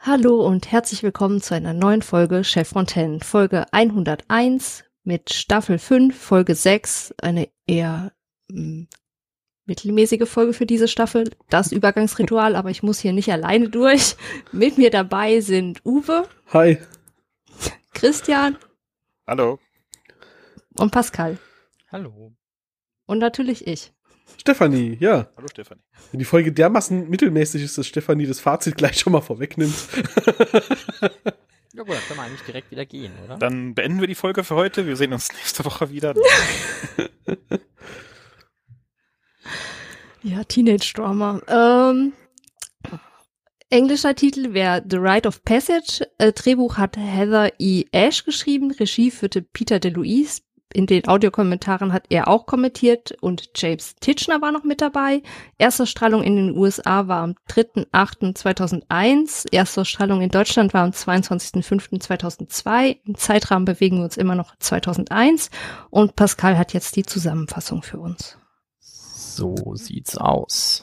Hallo und herzlich willkommen zu einer neuen Folge Chef Fontaine, Folge 101 mit Staffel 5, Folge 6, eine eher mittelmäßige Folge für diese Staffel, das Übergangsritual, aber ich muss hier nicht alleine durch. Mit mir dabei sind Uwe. Hi. Christian. Hallo. Und Pascal. Hallo. Und natürlich ich. Stefanie, ja. Hallo Stefanie. Wenn die Folge dermaßen mittelmäßig ist, dass Stefanie das Fazit gleich schon mal vorwegnimmt. Ja gut, dann können wir eigentlich direkt wieder gehen, oder? Dann beenden wir die Folge für heute. Wir sehen uns nächste Woche wieder. Ja, Teenage-Drama. Englischer Titel wäre The Rite of Passage. Drehbuch hat Heather E. Ash geschrieben. Regie führte Peter DeLuise. In den Audiokommentaren hat er auch kommentiert und James Titchener war noch mit dabei. Erstausstrahlung in den USA war am 3.8.2001. Erstausstrahlung in Deutschland war am 22.05.2002. Im Zeitrahmen bewegen wir uns immer noch 2001. Und Pascal hat jetzt die Zusammenfassung für uns. So sieht's aus.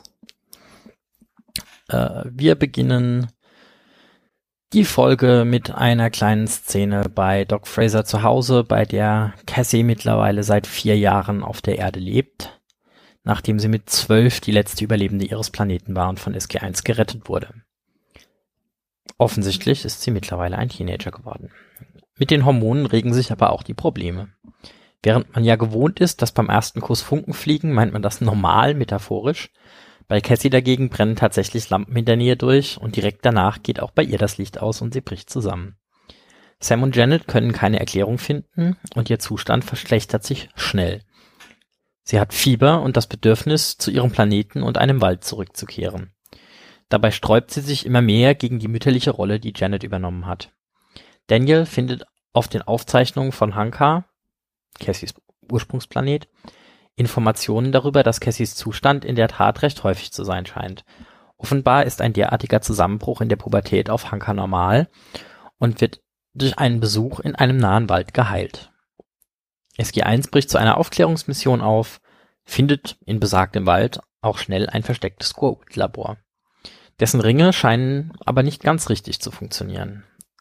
Wir beginnen die Folge mit einer kleinen Szene bei Doc Fraser zu Hause, bei der Cassie mittlerweile seit 4 Jahren auf der Erde lebt, nachdem sie mit 12 die letzte Überlebende ihres Planeten war und von SG-1 gerettet wurde. Offensichtlich ist sie mittlerweile ein Teenager geworden. Mit den Hormonen regen sich aber auch die Probleme. Während man ja gewohnt ist, dass beim ersten Kuss Funken fliegen, meint man das normal, metaphorisch. Bei Cassie dagegen brennen tatsächlich Lampen in der Nähe durch und direkt danach geht auch bei ihr das Licht aus und sie bricht zusammen. Sam und Janet können keine Erklärung finden und ihr Zustand verschlechtert sich schnell. Sie hat Fieber und das Bedürfnis, zu ihrem Planeten und einem Wald zurückzukehren. Dabei sträubt sie sich immer mehr gegen die mütterliche Rolle, die Janet übernommen hat. Daniel findet auf den Aufzeichnungen von Hanka, Cassies Ursprungsplanet, Informationen darüber, dass Cassies Zustand in der Tat recht häufig zu sein scheint. Offenbar ist ein derartiger Zusammenbruch in der Pubertät auf Hanka normal und wird durch einen Besuch in einem nahen Wald geheilt. SG-1 bricht zu einer Aufklärungsmission auf, findet in besagtem Wald auch schnell ein verstecktes Goa'uld-Labor. Dessen Ringe scheinen aber nicht ganz richtig zu funktionieren.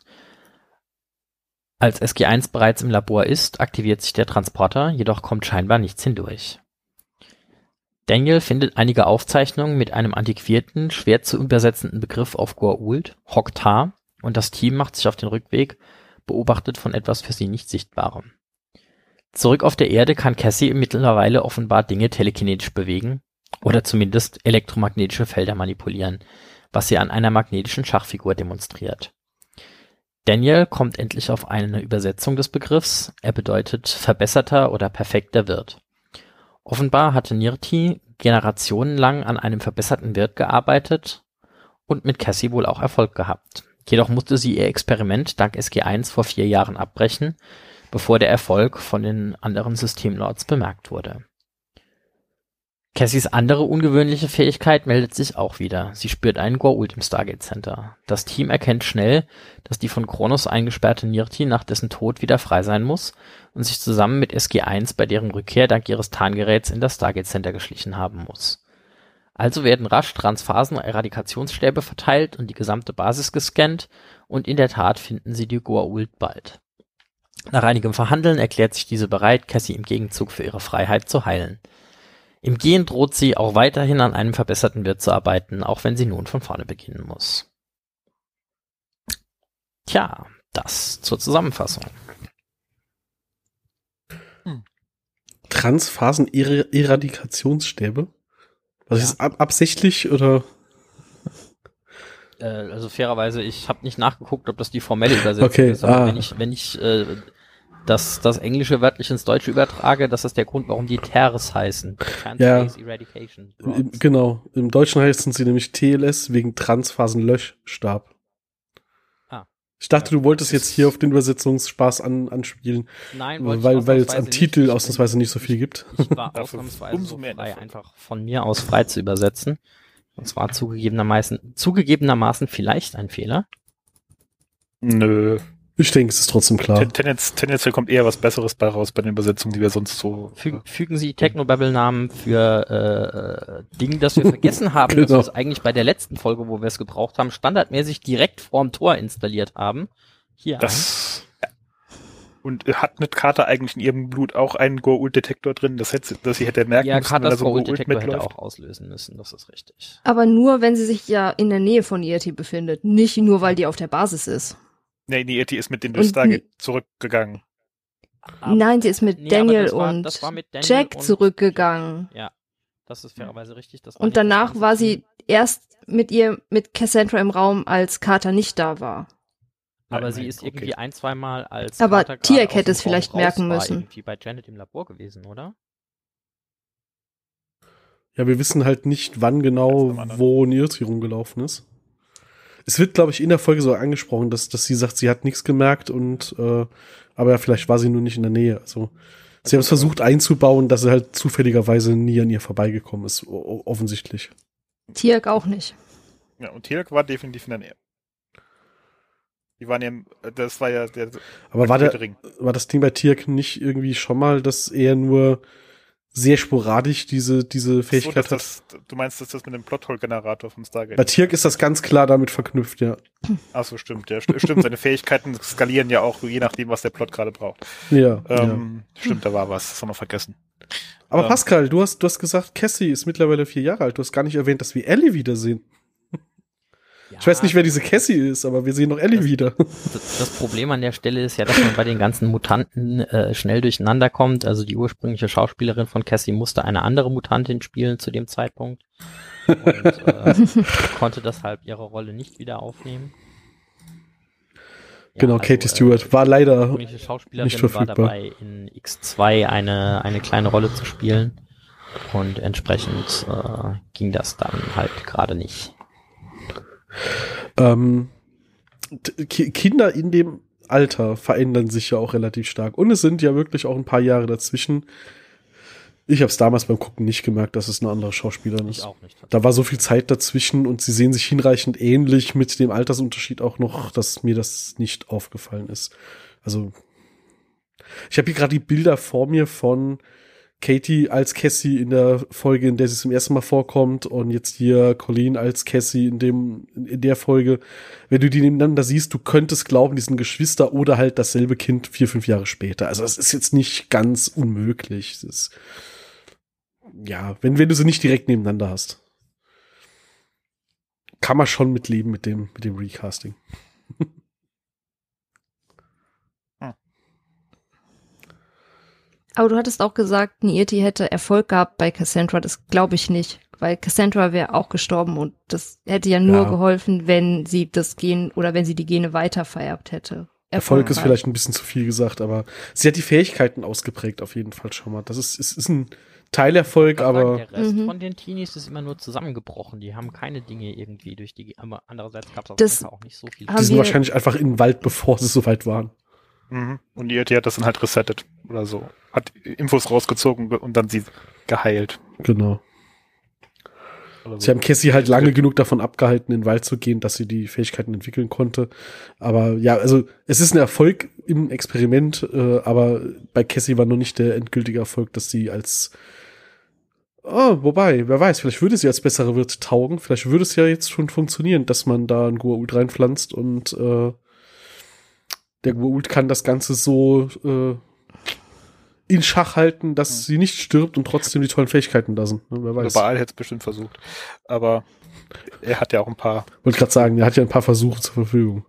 Als SG-1 bereits im Labor ist, aktiviert sich der Transporter, jedoch kommt scheinbar nichts hindurch. Daniel findet einige Aufzeichnungen mit einem antiquierten, schwer zu übersetzenden Begriff auf Goa'uld, Hok'tar, und das Team macht sich auf den Rückweg, beobachtet von etwas für sie nicht Sichtbarem. Zurück auf der Erde kann Cassie mittlerweile offenbar Dinge telekinetisch bewegen oder zumindest elektromagnetische Felder manipulieren, was sie an einer magnetischen Schachfigur demonstriert. Daniel kommt endlich auf eine Übersetzung des Begriffs. Er bedeutet verbesserter oder perfekter Wirt. Offenbar hatte Nirti generationenlang an einem verbesserten Wirt gearbeitet und mit Cassie wohl auch Erfolg gehabt. Jedoch musste sie ihr Experiment dank SG-1 vor 4 Jahren abbrechen, bevor der Erfolg von den anderen Systemlords bemerkt wurde. Cassies andere ungewöhnliche Fähigkeit meldet sich auch wieder. Sie spürt einen Goa'uld im Stargate Center. Das Team erkennt schnell, dass die von Kronos eingesperrte Nirti nach dessen Tod wieder frei sein muss und sich zusammen mit SG-1 bei deren Rückkehr dank ihres Tarngeräts in das Stargate Center geschlichen haben muss. Also werden rasch Transphasen-Eradikationsstäbe verteilt und die gesamte Basis gescannt und in der Tat finden sie die Goa'uld bald. Nach einigem Verhandeln erklärt sich diese bereit, Cassie im Gegenzug für ihre Freiheit zu heilen. Im Gehen droht sie auch weiterhin an einem verbesserten Wirt zu arbeiten, auch wenn sie nun von vorne beginnen muss. Tja, das zur Zusammenfassung. Transphasen-Eradikationsstäbe? Was ist das, absichtlich oder? Also fairerweise, ich habe nicht nachgeguckt, ob das die formelle Übersetzung ist, aber wenn ich das Englische wörtlich ins Deutsche übertrage, das ist der Grund, warum die TERS heißen. Transphase Eradication. Genau. Im Deutschen heißen sie nämlich TLS wegen Transphasen-Löschstab. Ich dachte, du wolltest jetzt hier auf den Übersetzungsspaß anspielen. Nein, weil es am Titel ausnahmsweise nicht so viel gibt. Ich war ausnahmsweise so frei, einfach von mir aus frei zu übersetzen. Und zwar zugegebenermaßen vielleicht ein Fehler. Nö. Ich denke, es ist trotzdem klar. Tendenziell kommt eher was Besseres bei raus bei den Übersetzungen, die wir sonst so... Fügen Sie Technobabble-Namen für Dinge, das wir vergessen haben, Genau. dass wir es eigentlich bei der letzten Folge, wo wir es gebraucht haben, standardmäßig direkt vorm Tor installiert haben. Hier Und hat mit Carter eigentlich in ihrem Blut auch einen Goa'uld-Detektor drin, dass sie hätte merken müssen, Carters wenn da so ein Goa'uld-Detektor hätte mitläuft? auch auslösen müssen, das ist richtig. Aber nur, wenn sie sich ja in der Nähe von Yeti befindet. Nicht nur, weil die auf der Basis ist. Nee, die Yeti ist mit den durch Stargate zurückgegangen. Nein, sie ist mit Daniel das war mit Daniel Jack und zurückgegangen. Ja, das ist fairerweise richtig. Das war Und nicht das danach ganze war Team. sie erst mit Cassandra im Raum, als Carter nicht da war. Aber Nein, sie ist okay. irgendwie ein, zweimal als Aber Carter gerade Tiak aus hätte dem es vielleicht Raum merken raus war, müssen. irgendwie bei Janet im Labor gewesen, oder? Ja, wir wissen halt nicht, wann genau, wo Nirti rumgelaufen ist. Es wird, glaube ich, in der Folge so angesprochen, dass sie sagt, sie hat nichts gemerkt und aber ja, vielleicht war sie nur nicht in der Nähe. Also sie haben es versucht einzubauen, dass sie halt zufälligerweise nie an ihr vorbeigekommen ist, offensichtlich. Tiak auch nicht. Ja, und Tiak war definitiv in der Nähe. Die waren ja, das war ja der... Aber war Ring. das Ding bei Tiak nicht irgendwie schon mal, dass er nur sehr sporadisch diese Fähigkeit hat? Du meinst, dass das mit dem Plothole-Generator vom Stargate... Bei Tiak ist das ganz klar damit verknüpft, ja. Ach so, stimmt. Ja, stimmt, seine Fähigkeiten skalieren ja auch, je nachdem, was der Plot gerade braucht. Ja, Stimmt, da war was. Das haben wir vergessen. Aber Pascal, du hast gesagt, Cassie ist mittlerweile 4 Jahre alt. Du hast gar nicht erwähnt, dass wir Ellie wiedersehen. Ja, Ich weiß nicht, wer diese Cassie ist, aber wir sehen doch Ellie wieder. Das Problem an der Stelle ist ja, dass man bei den ganzen Mutanten schnell durcheinander kommt. Also die ursprüngliche Schauspielerin von Cassie musste eine andere Mutantin spielen zu dem Zeitpunkt und konnte deshalb ihre Rolle nicht wieder aufnehmen. Ja, Genau, Katie Stewart war leider die Schauspielerin nicht verfügbar. war dabei, in X2 eine kleine Rolle zu spielen und entsprechend ging das dann halt gerade nicht. Kinder in dem Alter verändern sich ja auch relativ stark. Und es sind ja wirklich auch ein paar Jahre dazwischen. Ich habe es damals beim Gucken nicht gemerkt, dass es eine andere Schauspielerin ist. Ich auch nicht. Da war so viel Zeit dazwischen und sie sehen sich hinreichend ähnlich mit dem Altersunterschied auch noch, dass mir das nicht aufgefallen ist. Also ich habe hier gerade die Bilder vor mir von Katie als Cassie in der Folge, in der sie zum ersten Mal vorkommt, und jetzt hier Colleen als Cassie in der Folge. Wenn du die nebeneinander siehst, du könntest glauben, die sind Geschwister oder halt dasselbe Kind 4-5 Jahre später. Also es ist jetzt nicht ganz unmöglich. Es ist, ja, wenn du sie nicht direkt nebeneinander hast, kann man schon mitleben mit dem Recasting. Aber du hattest auch gesagt, Nieti hätte Erfolg gehabt bei Cassandra. Das glaube ich nicht, weil Cassandra wäre auch gestorben und das hätte ja nur geholfen, wenn sie das Gen oder wenn sie die Gene weiter vererbt hätte. Erfolg ist vielleicht ein bisschen zu viel gesagt, aber sie hat die Fähigkeiten ausgeprägt auf jeden Fall schon mal. Das ist ein Teilerfolg, aber der Rest von den Teenies ist immer nur zusammengebrochen. Die haben keine Dinge irgendwie durch die, aber andererseits gab es auch nicht so viel. Die sind wahrscheinlich einfach in den Wald, bevor sie so weit waren. Mhm. Und die hat das dann halt resettet oder so. Hat Infos rausgezogen und dann sie geheilt. Genau. So. Sie haben Cassie halt lange genug davon abgehalten, in den Wald zu gehen, dass sie die Fähigkeiten entwickeln konnte. Aber ja, also es ist ein Erfolg im Experiment, aber bei Cassie war noch nicht der endgültige Erfolg, dass sie als wobei, wer weiß, vielleicht würde sie als bessere Wirt taugen. Vielleicht würde es ja jetzt schon funktionieren, dass man da einen Goa'uld reinpflanzt und der Goa'uld kann das Ganze so in Schach halten, dass sie nicht stirbt und trotzdem die tollen Fähigkeiten da sind. Wer weiß. Baal hätte es bestimmt versucht. Aber er hat ja auch ein paar. Wollte gerade sagen, er hat ja ein paar Versuche zur Verfügung.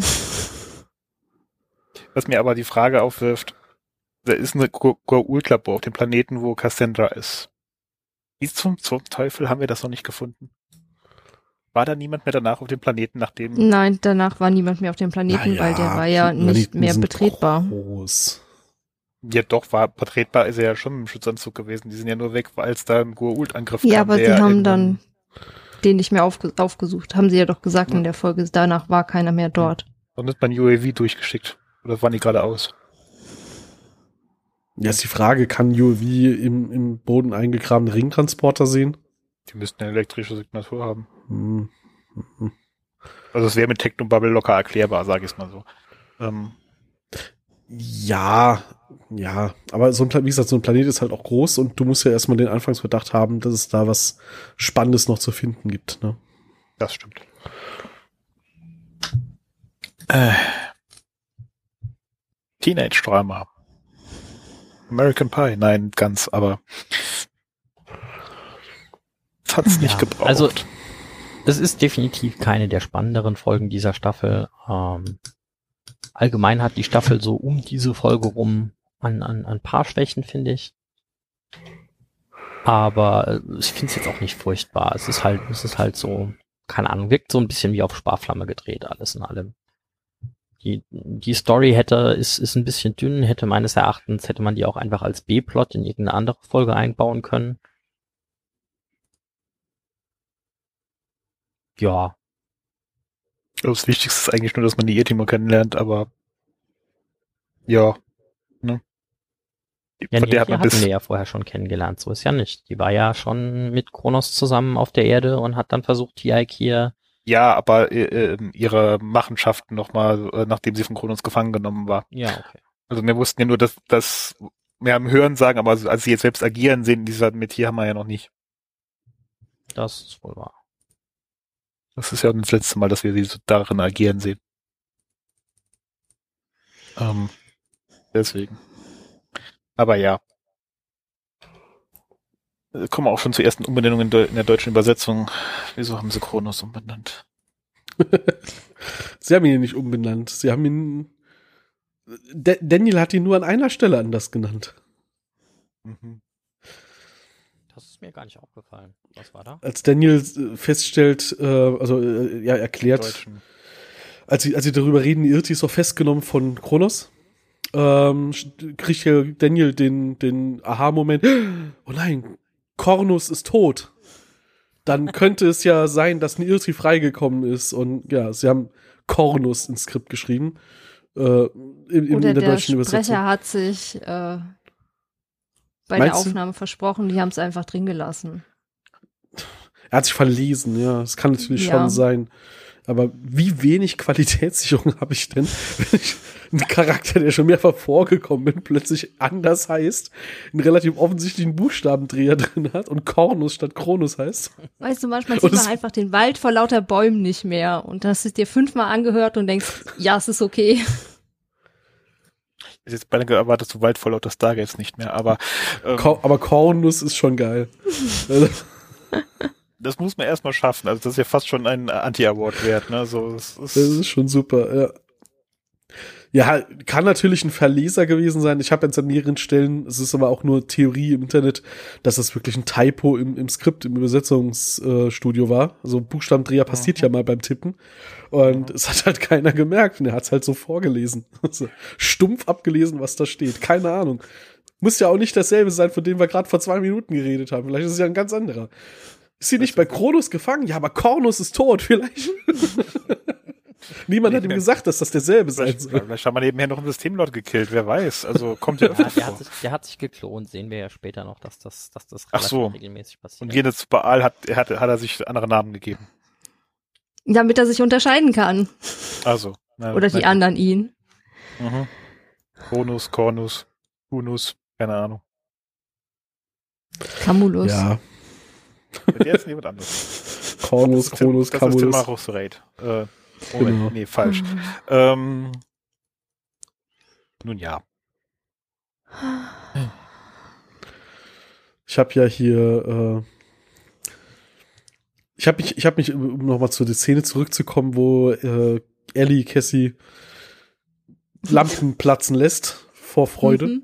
Was mir aber die Frage aufwirft, da ist eine Goa'uld-Labor auf dem Planeten, wo Cassandra ist. Wie zum Teufel haben wir das noch nicht gefunden? War da niemand mehr danach auf dem Planeten, nachdem... Nein, danach war niemand mehr auf dem Planeten, weil der war ja nicht mehr betretbar. Groß. Ja doch, war vertretbar, ist er ja schon im Schutzanzug gewesen. Die sind ja nur weg, als da ein Goa'uld-Angriff kam. Ja, aber sie haben dann den nicht mehr aufgesucht. Haben sie ja doch gesagt in der Folge. Danach war keiner mehr dort. Und ist beim UAV durchgeschickt. Oder waren die gerade aus? Ja, ist die Frage, kann UAV im Boden eingegrabene Ringtransporter sehen? Die müssten eine elektrische Signatur haben. Also es wäre mit Technobubble locker erklärbar, sage ich es mal so. Ja, aber so ein Planet, wie gesagt, so ein Planet ist halt auch groß und du musst ja erstmal den Anfangsverdacht haben, dass es da was Spannendes noch zu finden gibt, ne? Das stimmt. Teenage-Drama. American Pie, nein, ganz, aber es hat's nicht gebraucht. Also, es ist definitiv keine der spannenderen Folgen dieser Staffel. Allgemein hat die Staffel so um diese Folge rum an ein paar Schwächen, finde ich. Aber ich finde es jetzt auch nicht furchtbar. Es ist halt so, keine Ahnung, wirkt so ein bisschen wie auf Sparflamme gedreht, alles in allem. Die Story ist ein bisschen dünn, hätte meines Erachtens, hätte man die auch einfach als B-Plot in irgendeine andere Folge einbauen können. Ja. Das Wichtigste ist eigentlich nur, dass man die Irrtümer kennenlernt, aber ja, ne? Ja, Von die der hat man hatten wir ja vorher schon kennengelernt, so ist ja nicht. Die war ja schon mit Kronos zusammen auf der Erde und hat dann versucht, die Ikea. Ja, aber ihre Machenschaften nochmal, nachdem sie von Kronos gefangen genommen war. Ja, okay. Also wir wussten ja nur, dass wir am Hören sagen, aber als sie jetzt selbst agieren sehen, dieser Metier haben wir ja noch nicht. Das ist wohl wahr. Das ist ja das letzte Mal, dass wir sie so darin agieren sehen. Deswegen. Aber ja. Kommen wir auch schon zur ersten Umbenennung in der deutschen Übersetzung. Wieso haben sie Kronos umbenannt? Sie haben ihn ja nicht umbenannt. Sie haben ihn. Daniel hat ihn nur an einer Stelle anders genannt. Mhm. Das ist mir gar nicht aufgefallen. Was war da? Als Daniel feststellt, erklärt, als sie darüber reden, Irti ist doch festgenommen von Kronos, kriegt ja Daniel den Aha-Moment, oh nein, Kornus ist tot. Dann könnte es ja sein, dass ein Irti freigekommen ist und ja, sie haben Kornus ins Skript geschrieben. In der deutschen Übersetzung. Der Sprecher hat sich bei der Aufnahme versprochen, die haben es einfach drin gelassen. Er hat sich verlesen, ja, das kann natürlich schon sein. Aber wie wenig Qualitätssicherung habe ich denn, wenn ich einen Charakter, der schon mehrfach vorgekommen bin, plötzlich anders heißt, einen relativ offensichtlichen Buchstabendreher drin hat und Kornus statt Kronos heißt? Weißt du, manchmal sieht man einfach den Wald vor lauter Bäumen nicht mehr und das ist dir 5-mal angehört und denkst, ja, es ist okay. Ich jetzt beinahe erwartet, so Wald vor lauter Stargates nicht mehr, aber aber Kornus ist schon geil. Das muss man erstmal schaffen. Also das ist ja fast schon ein Anti-Award wert, ne? So, das ist schon super, ja. Ja, kann natürlich ein Verleser gewesen sein. Ich habe jetzt an mehreren Stellen, es ist aber auch nur Theorie im Internet, dass das wirklich ein Typo im Skript, im Übersetzungsstudio war. Also Buchstabendreher passiert ja mal beim Tippen. Und es hat halt keiner gemerkt und er hat es halt so vorgelesen. Also stumpf abgelesen, was da steht. Keine Ahnung. Muss ja auch nicht dasselbe sein, von dem wir gerade vor 2 Minuten geredet haben. Vielleicht ist es ja ein ganz anderer. Ist sie nicht bei Kronos gefangen? Ja, aber Kornus ist tot, vielleicht. Niemand hat ihm gesagt, dass das derselbe sein soll. Vielleicht haben wir nebenher noch einen Systemlord gekillt, wer weiß. Also kommt ja öfter vor. Der hat sich geklont, sehen wir ja später noch, dass das regelmäßig passiert. Und jedes Baal hat er sich andere Namen gegeben. Damit er sich unterscheiden kann. Also. Oder die anderen ihn. Mhm. Kronos, Kornus, Hunus, keine Ahnung. Camulus. Ja. Der ist jemand anderes. Kronos, Camulus. Das ist Timarus Raid. Genau. Nee, falsch. Nun ja. Ich habe ja hier ich habe mich, um nochmal zu der Szene zurückzukommen, wo Ellie Cassie Lampen platzen lässt vor Freude.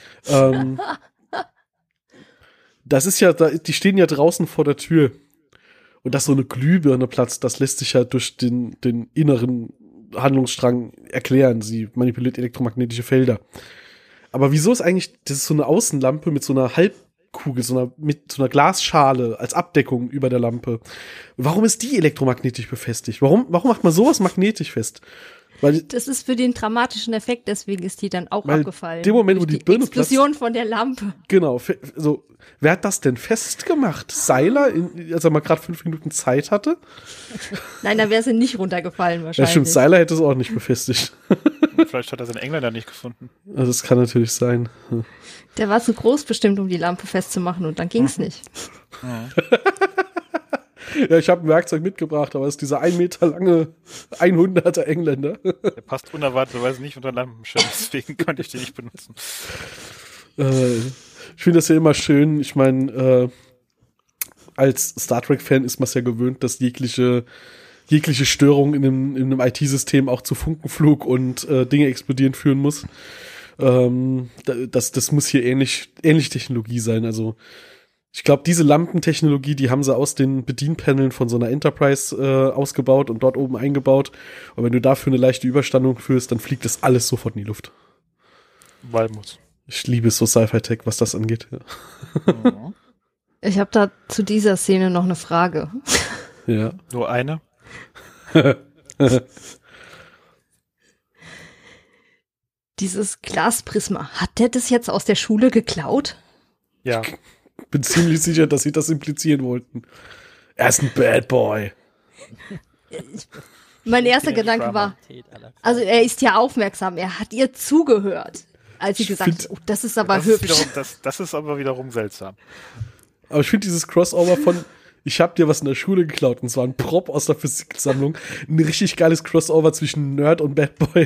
Das ist ja, die stehen ja draußen vor der Tür. Und dass so eine Glühbirne platzt, das lässt sich ja durch den inneren Handlungsstrang erklären. Sie manipuliert elektromagnetische Felder. Aber wieso ist eigentlich, das ist so eine Außenlampe mit so einer Halbkugel, mit so einer Glasschale als Abdeckung über der Lampe. Warum ist die elektromagnetisch befestigt? Warum macht man sowas magnetisch fest? Weil Das ist für den dramatischen Effekt, deswegen ist die dann auch Weil abgefallen. dem Moment, wo Durch die Birne Explosion von der Lampe. genau, so, wer hat das denn festgemacht? Seiler, als er mal gerade 5 Minuten Zeit hatte? Nein, dann wäre sie nicht runtergefallen Ja, wahrscheinlich. stimmt, Seiler hätte es auch nicht befestigt. Vielleicht hat er seinen Engländer nicht gefunden. Also das kann natürlich sein. Der war zu groß bestimmt, um die Lampe festzumachen und dann ging's nicht. Ja, ich habe ein Werkzeug mitgebracht, aber es ist dieser 1 Meter lange 100er Engländer. Der passt unerwarteterweise nicht unter Lampenschirm, deswegen konnte ich den nicht benutzen. Ich finde das ja immer schön. Ich meine, als Star Trek-Fan ist man es ja gewöhnt, dass jegliche Störung in einem IT-System auch zu Funkenflug und Dinge explodieren führen muss. Das muss hier ähnlich Technologie sein. Also ich glaube, diese Lampentechnologie, die haben sie aus den Bedienpaneln von so einer Enterprise ausgebaut und dort oben eingebaut. Und wenn du dafür eine leichte Überstandung führst, dann fliegt das alles sofort in die Luft. Walmus. Ich liebe so Sci-Fi-Tech, was das angeht. Ja. Ich habe da zu dieser Szene noch eine Frage. Ja. Nur eine? Dieses Glasprisma, hat der das jetzt aus der Schule geklaut? Ja. Bin ziemlich sicher, dass sie das implizieren wollten. Er ist ein Bad Boy. Mein erster Gedanke war, also er ist ja aufmerksam, er hat ihr zugehört, als sie gesagt hat, oh, das ist aber hübsch. Das ist aber wiederum seltsam. Aber ich finde dieses Crossover von ich hab dir was in der Schule geklaut und zwar ein Prop aus der Physiksammlung, ein richtig geiles Crossover zwischen Nerd und Bad Boy.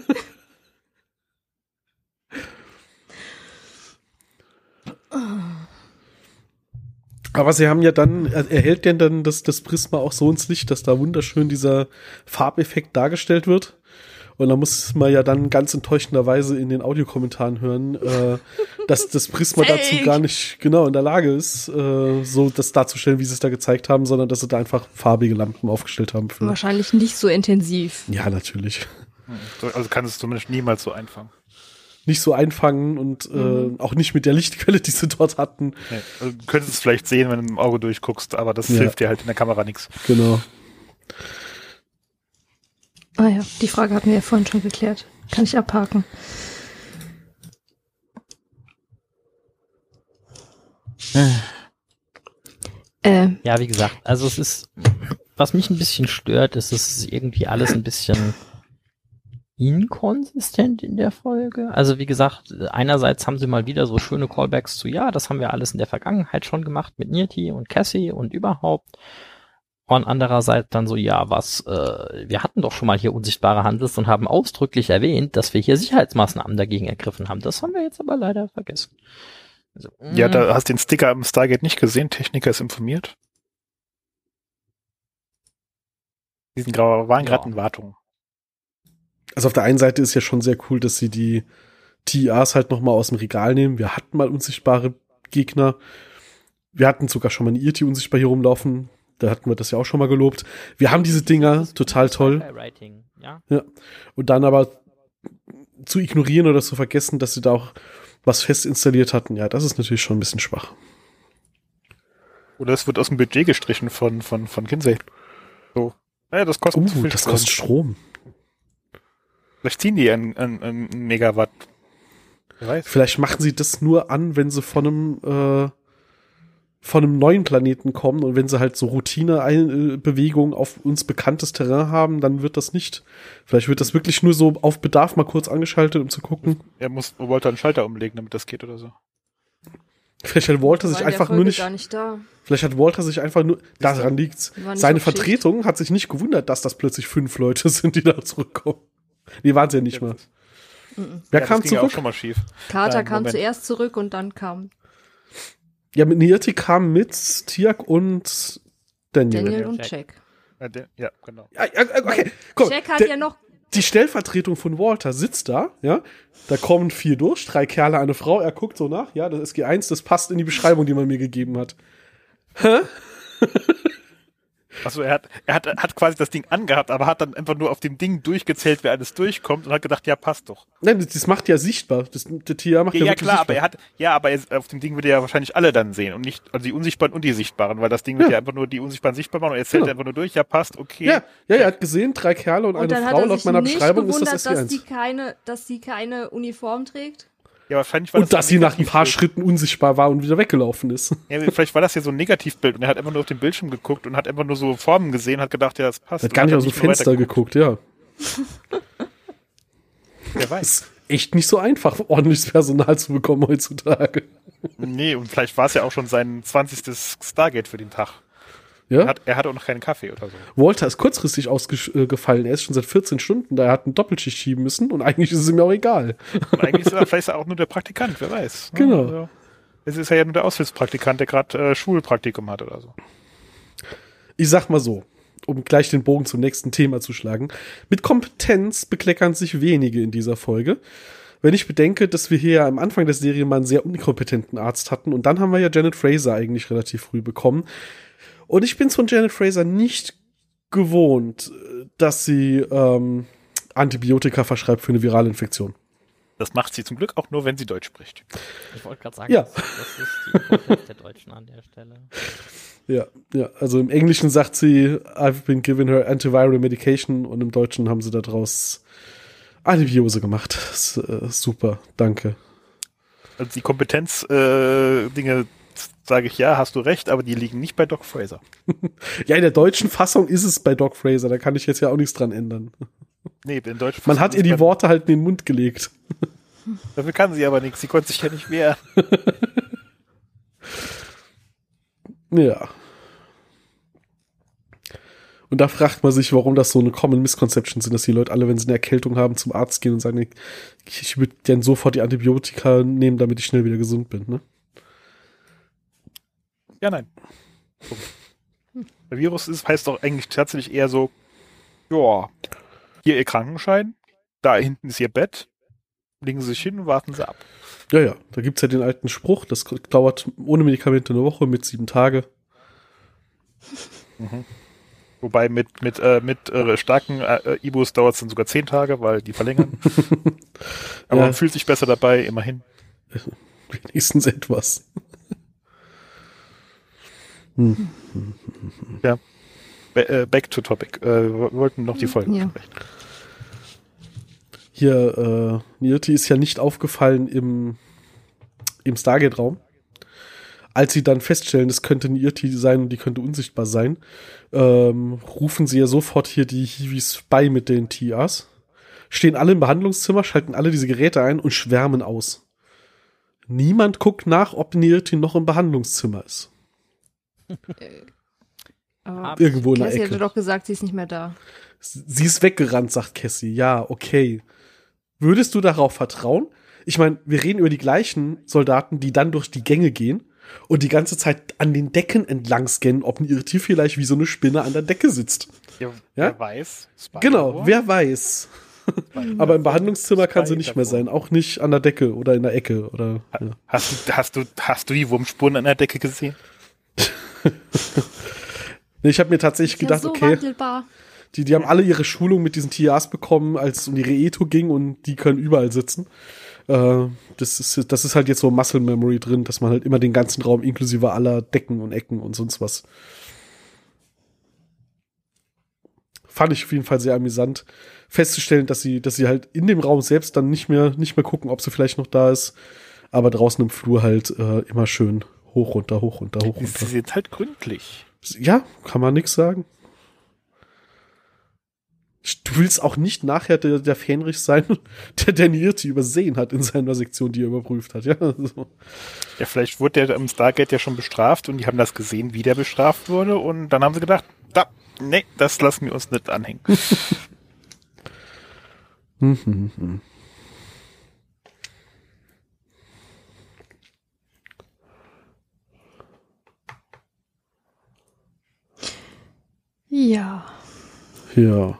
Aber sie haben ja dann, er hält denn dann das Prisma auch so ins Licht, dass da wunderschön dieser Farbeffekt dargestellt wird. Und da muss man ja dann ganz enttäuschenderweise in den Audiokommentaren hören, dass das Prisma dazu gar nicht genau in der Lage ist, so das darzustellen, wie sie es da gezeigt haben, sondern dass sie da einfach farbige Lampen aufgestellt haben. Wahrscheinlich nicht so intensiv. Ja, natürlich. Also kann es zumindest niemals so einfangen. Nicht so einfangen und auch nicht mit der Lichtquelle, die sie dort hatten. Nee. Also, du könntest es vielleicht sehen, wenn du im Auge durchguckst, aber das hilft dir halt in der Kamera nichts. Genau. Ah ja, die Frage hatten wir ja vorhin schon geklärt. Kann ich abhaken. Ja, wie gesagt, also es ist, was mich ein bisschen stört, ist, es ist irgendwie alles ein bisschen inkonsistent in der Folge. Also wie gesagt, einerseits haben sie mal wieder so schöne Callbacks zu, ja, das haben wir alles in der Vergangenheit schon gemacht mit Nirti und Cassie und überhaupt. Und andererseits dann so, ja, wir hatten doch schon mal hier unsichtbare Handels und haben ausdrücklich erwähnt, dass wir hier Sicherheitsmaßnahmen dagegen ergriffen haben. Das haben wir jetzt aber leider vergessen. Also, ja, da hast du den Sticker am Stargate nicht gesehen. Techniker ist informiert. Die waren gerade in Wartung. Also auf der einen Seite ist ja schon sehr cool, dass sie die TIAs halt nochmal aus dem Regal nehmen. Wir hatten mal unsichtbare Gegner. Wir hatten sogar schon mal eine IRT unsichtbar hier rumlaufen. Da hatten wir das ja auch schon mal gelobt. Wir haben diese Dinger, total toll. Ja. Und dann aber zu ignorieren oder zu vergessen, dass sie da auch was fest installiert hatten, ja, das ist natürlich schon ein bisschen schwach. Oder es wird aus dem Budget gestrichen von Kinsey. So. Ja, das kostet zu viel das kostet Strom. Vielleicht ziehen die ein Megawatt. Wer weiß. Vielleicht machen sie das nur an, wenn sie von einem neuen Planeten kommen und wenn sie halt so Routine-Bewegungen auf uns bekanntes Terrain haben, dann wird das nicht. Vielleicht wird das wirklich nur so auf Bedarf mal kurz angeschaltet, um zu gucken. Er wollte einen Schalter umlegen, damit das geht oder so. Vielleicht hat Walter sich einfach nur nicht. Vielleicht hat Walter sich einfach nur. Daran liegt's. Seine Vertretung hat sich nicht gewundert, dass das plötzlich 5 Leute sind, die da zurückkommen. Nee, waren sie ja nicht mal. Wer kam das ging zurück? Ja auch schon mal schief. Carter kam zuerst zurück und dann kam. Ja, mit Nirti kam mit Tiak und Daniel und Jack. Ja, genau. Ja, okay. Komm, Jack hat ja noch. Die Stellvertretung von Walter sitzt da, ja. Da kommen 4 durch, 3 Kerle, eine Frau. Er guckt so nach, ja, das SG1, das passt in die Beschreibung, die man mir gegeben hat. Hä? Also er hat quasi das Ding angehabt, aber hat dann einfach nur auf dem Ding durchgezählt, wer alles durchkommt und hat gedacht, ja, passt doch. Nein, das macht ja sichtbar. Der TIA macht ja Ja, wirklich klar, sichtbar. aber auf dem Ding würde er ja wahrscheinlich alle dann sehen und nicht, also die Unsichtbaren und die Sichtbaren, weil das Ding wird ja einfach nur die Unsichtbaren sichtbar machen und er zählt Genau. einfach nur durch, ja, passt, okay. Ja, er hat gesehen, 3 Kerle und Und eine dann Frau. hat er Laut sich meiner nicht Beschreibung ist gewundert, das SE1. dass sie keine Uniform trägt. Ja, wahrscheinlich war Und dass sie nach ein negativ paar Bild. Schritten unsichtbar war und wieder weggelaufen ist. Ja, vielleicht war das ja so ein Negativbild und er hat einfach nur auf den Bildschirm geguckt und hat einfach nur so Formen gesehen, hat gedacht, ja, das passt. Er hat gar nicht aus dem Fenster geguckt, ja. Wer weiß. Ist echt nicht so einfach, ordentliches Personal zu bekommen heutzutage. Nee, und vielleicht war es ja auch schon sein 20. Stargate für den Tag. Ja? Er hatte auch noch keinen Kaffee oder so. Walter ist kurzfristig ausgefallen. Er ist schon seit 14 Stunden da. Er hat eine Doppelschicht schieben müssen und eigentlich ist es ihm auch egal. Und eigentlich ist er vielleicht auch nur der Praktikant, wer weiß. Ne? Genau. Also, es ist ja nur der Aushilfspraktikant, der gerade Schulpraktikum hat oder so. Ich sag mal so, um gleich den Bogen zum nächsten Thema zu schlagen. Mit Kompetenz bekleckern sich wenige in dieser Folge. Wenn ich bedenke, dass wir hier am Anfang der Serie mal einen sehr inkompetenten Arzt hatten und dann haben wir ja Janet Fraser eigentlich relativ früh bekommen. Und ich bin von Janet Fraser nicht gewohnt, dass sie Antibiotika verschreibt für eine virale Infektion. Das macht sie zum Glück auch nur, wenn sie Deutsch spricht. Ich wollte gerade sagen, Ja. das ist die Vorschrift der Deutschen an der Stelle. Ja, also im Englischen sagt sie, I've been given her antiviral medication und im Deutschen haben sie daraus Antibiose gemacht. Das ist, super, danke. Also die Kompetenz-Dinge sage ich ja, hast du recht, aber die liegen nicht bei Doc Fraser. Ja, in der deutschen Fassung ist es bei Doc Fraser, da kann ich jetzt ja auch nichts dran ändern. Nee, in Deutsch. Man hat ihr die Worte halt in den Mund gelegt. Dafür kann sie aber nichts, sie konnte sich ja nicht wehren. Ja. Und da fragt man sich, warum das so eine Common Misconception sind, dass die Leute alle, wenn sie eine Erkältung haben, zum Arzt gehen und sagen, ich würde gerne sofort die Antibiotika nehmen, damit ich schnell wieder gesund bin, ne? Ja, nein. Der Virus heißt doch eigentlich tatsächlich eher so, ja, hier ihr Krankenschein, da hinten ist ihr Bett, legen Sie sich hin und warten Sie ab. Ja, da gibt's ja den alten Spruch, das dauert ohne Medikamente eine Woche, mit 7 Tage. Mhm. Wobei mit starken Ibus dauert es dann sogar 10 Tage, weil die verlängern. Aber Ja. man fühlt sich besser dabei, immerhin. Wenigstens etwas. Ja. Back to topic. Wir wollten noch die Folge Ja. besprechen. Hier, Nirti ist ja nicht aufgefallen im Stargate-Raum. Als sie dann feststellen, es könnte Nirti sein und die könnte unsichtbar sein, rufen sie ja sofort hier die Hiwis bei mit den TIAs. Stehen alle im Behandlungszimmer, schalten alle diese Geräte ein und schwärmen aus. Niemand guckt nach, ob Nirti noch im Behandlungszimmer ist. Aber Irgendwo in der Cassie Ecke. hatte doch gesagt, sie ist nicht mehr da. Sie ist weggerannt, sagt Cassie. Ja, okay. Würdest du darauf vertrauen? Ich meine, wir reden über die gleichen Soldaten, die dann durch die Gänge gehen und die ganze Zeit an den Decken entlang scannen, ob ein Irrtier vielleicht wie so eine Spinne an der Decke sitzt. Ja, Ja? wer weiß. Genau, wer weiß. Aber im Behandlungszimmer kann sie nicht mehr sein. Auch nicht an der Decke oder in der Ecke. Oder, ja. Hast du die Wurmspuren an der Decke gesehen? Nee, ich habe mir tatsächlich Ist ja gedacht, so okay, wandelbar. die haben alle ihre Schulung mit diesen TIAs bekommen, als es um ihre Eto ging und die können überall sitzen. Das ist halt jetzt so Muscle Memory drin, dass man halt immer den ganzen Raum inklusive aller Decken und Ecken und sonst was. Fand ich auf jeden Fall sehr amüsant, festzustellen, dass sie halt in dem Raum selbst dann nicht mehr gucken, ob sie vielleicht noch da ist, aber draußen im Flur halt immer schön hoch, runter, hoch, runter, hoch, Sie runter. sind halt gründlich. Ja, kann man nix sagen. Du willst auch nicht nachher der Fähnrich sein, der Nirti übersehen hat in seiner Sektion, die er überprüft hat. Ja, so. Ja, vielleicht wurde der im Stargate ja schon bestraft und die haben das gesehen, wie der bestraft wurde und dann haben sie gedacht, nee, das lassen wir uns nicht anhängen. Ja. Ja.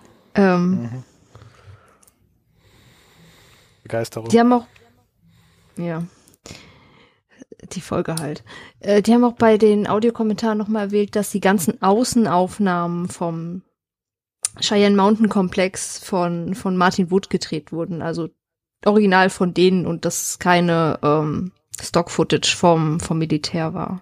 Begeisterung. Die haben auch, ja. die Folge halt. Die haben auch bei den Audiokommentaren nochmal erwähnt, dass die ganzen Außenaufnahmen vom Cheyenne Mountain Komplex von Martin Wood gedreht wurden. Also original von denen und das keine Stock-Footage vom Militär war.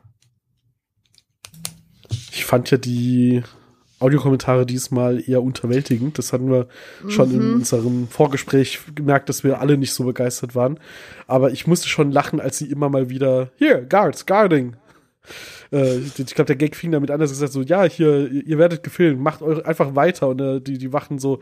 Ich fand ja die Audiokommentare diesmal eher unterwältigend. Das hatten wir schon in unserem Vorgespräch gemerkt, dass wir alle nicht so begeistert waren. Aber ich musste schon lachen, als sie immer mal wieder, hier, Guards, Guarding. Ich glaube, der Gag fing damit an, dass er gesagt so, ja, hier, ihr werdet gefilmt, macht eure einfach weiter. Und die Wachen so,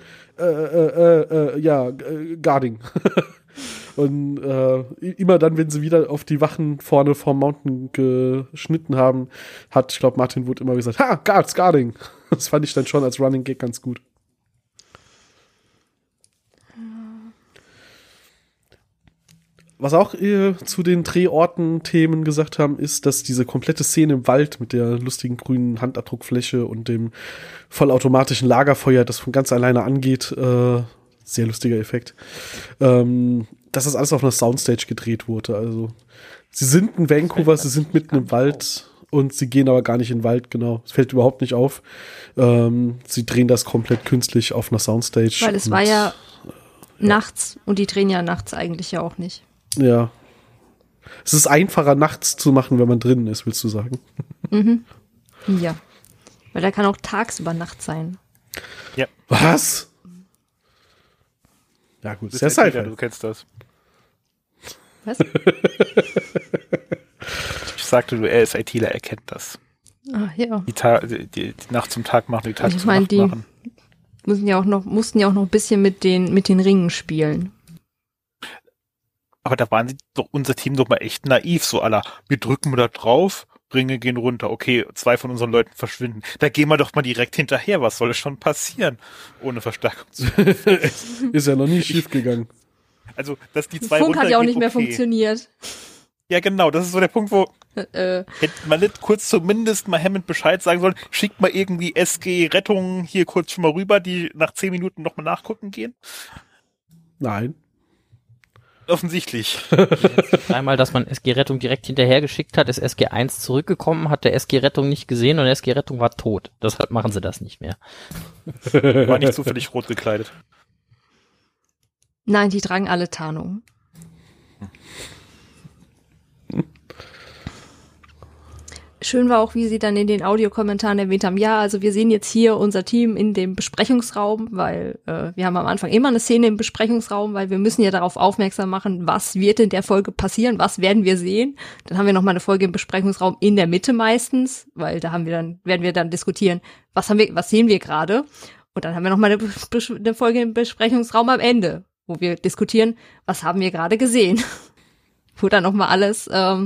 Guarding. Und immer dann, wenn sie wieder auf die Wachen vorne vorm Mountain geschnitten haben, hat, ich glaube, Martin Wood immer gesagt, ha, Guards, Guarding. Das fand ich dann schon als Running Gag ganz gut. Was auch zu den Drehorten-Themen gesagt haben, ist, dass diese komplette Szene im Wald mit der lustigen grünen Handabdruckfläche und dem vollautomatischen Lagerfeuer, das von ganz alleine angeht, sehr lustiger Effekt, dass das alles auf einer Soundstage gedreht wurde. Also sie sind in Vancouver, sie sind mitten im Wald und sie gehen aber gar nicht in den Wald, genau. Es fällt überhaupt nicht auf. Sie drehen das komplett künstlich auf einer Soundstage. Weil es war ja nachts und die drehen ja nachts eigentlich ja auch nicht. Ja. Es ist einfacher, nachts zu machen, wenn man drinnen ist, willst du sagen? Mhm. Ja. Weil da kann auch tagsüber Nacht sein. Ja. Was? Ja gut, sehr Sci-Fi. Du kennst das. Was? Ich sagte, er ist ITler, er kennt das. Ah, ja. Die Nacht zum Tag machen, die Tag Ich zum meine, Nacht die machen. mussten ja auch noch ein bisschen mit den Ringen spielen. Aber da waren sie doch, unser Team doch mal echt naiv, so aller, wir drücken da drauf, Ringe gehen runter, okay, 2 von unseren Leuten verschwinden. Da gehen wir doch mal direkt hinterher, was soll schon passieren? Ohne Verstärkung. Ist ja noch nie schief gegangen. Also, dass die 2 Funk hat ja auch nicht okay. mehr funktioniert. Ja, genau, das ist so der Punkt, wo hätte man nicht kurz zumindest mal Hammond Bescheid sagen sollen, schickt mal irgendwie SG Rettung hier kurz schon mal rüber, die nach 10 Minuten nochmal nachgucken gehen? Nein. Offensichtlich. Einmal, dass man SG-Rettung direkt hinterhergeschickt hat, ist SG1 zurückgekommen, hat der SG-Rettung nicht gesehen und SG-Rettung war tot. Deshalb machen sie das nicht mehr. War nicht zufällig rot gekleidet. Nein, die tragen alle Tarnung. Schön war auch, wie sie dann in den Audiokommentaren erwähnt haben, ja, also wir sehen jetzt hier unser Team in dem Besprechungsraum, weil wir haben am Anfang immer eine Szene im Besprechungsraum, weil wir müssen ja darauf aufmerksam machen, was wird in der Folge passieren, was werden wir sehen. Dann haben wir nochmal eine Folge im Besprechungsraum in der Mitte meistens, weil da werden wir dann diskutieren, was sehen wir gerade. Und dann haben wir nochmal eine Folge im Besprechungsraum am Ende, wo wir diskutieren, was haben wir gerade gesehen. Wo dann nochmal alles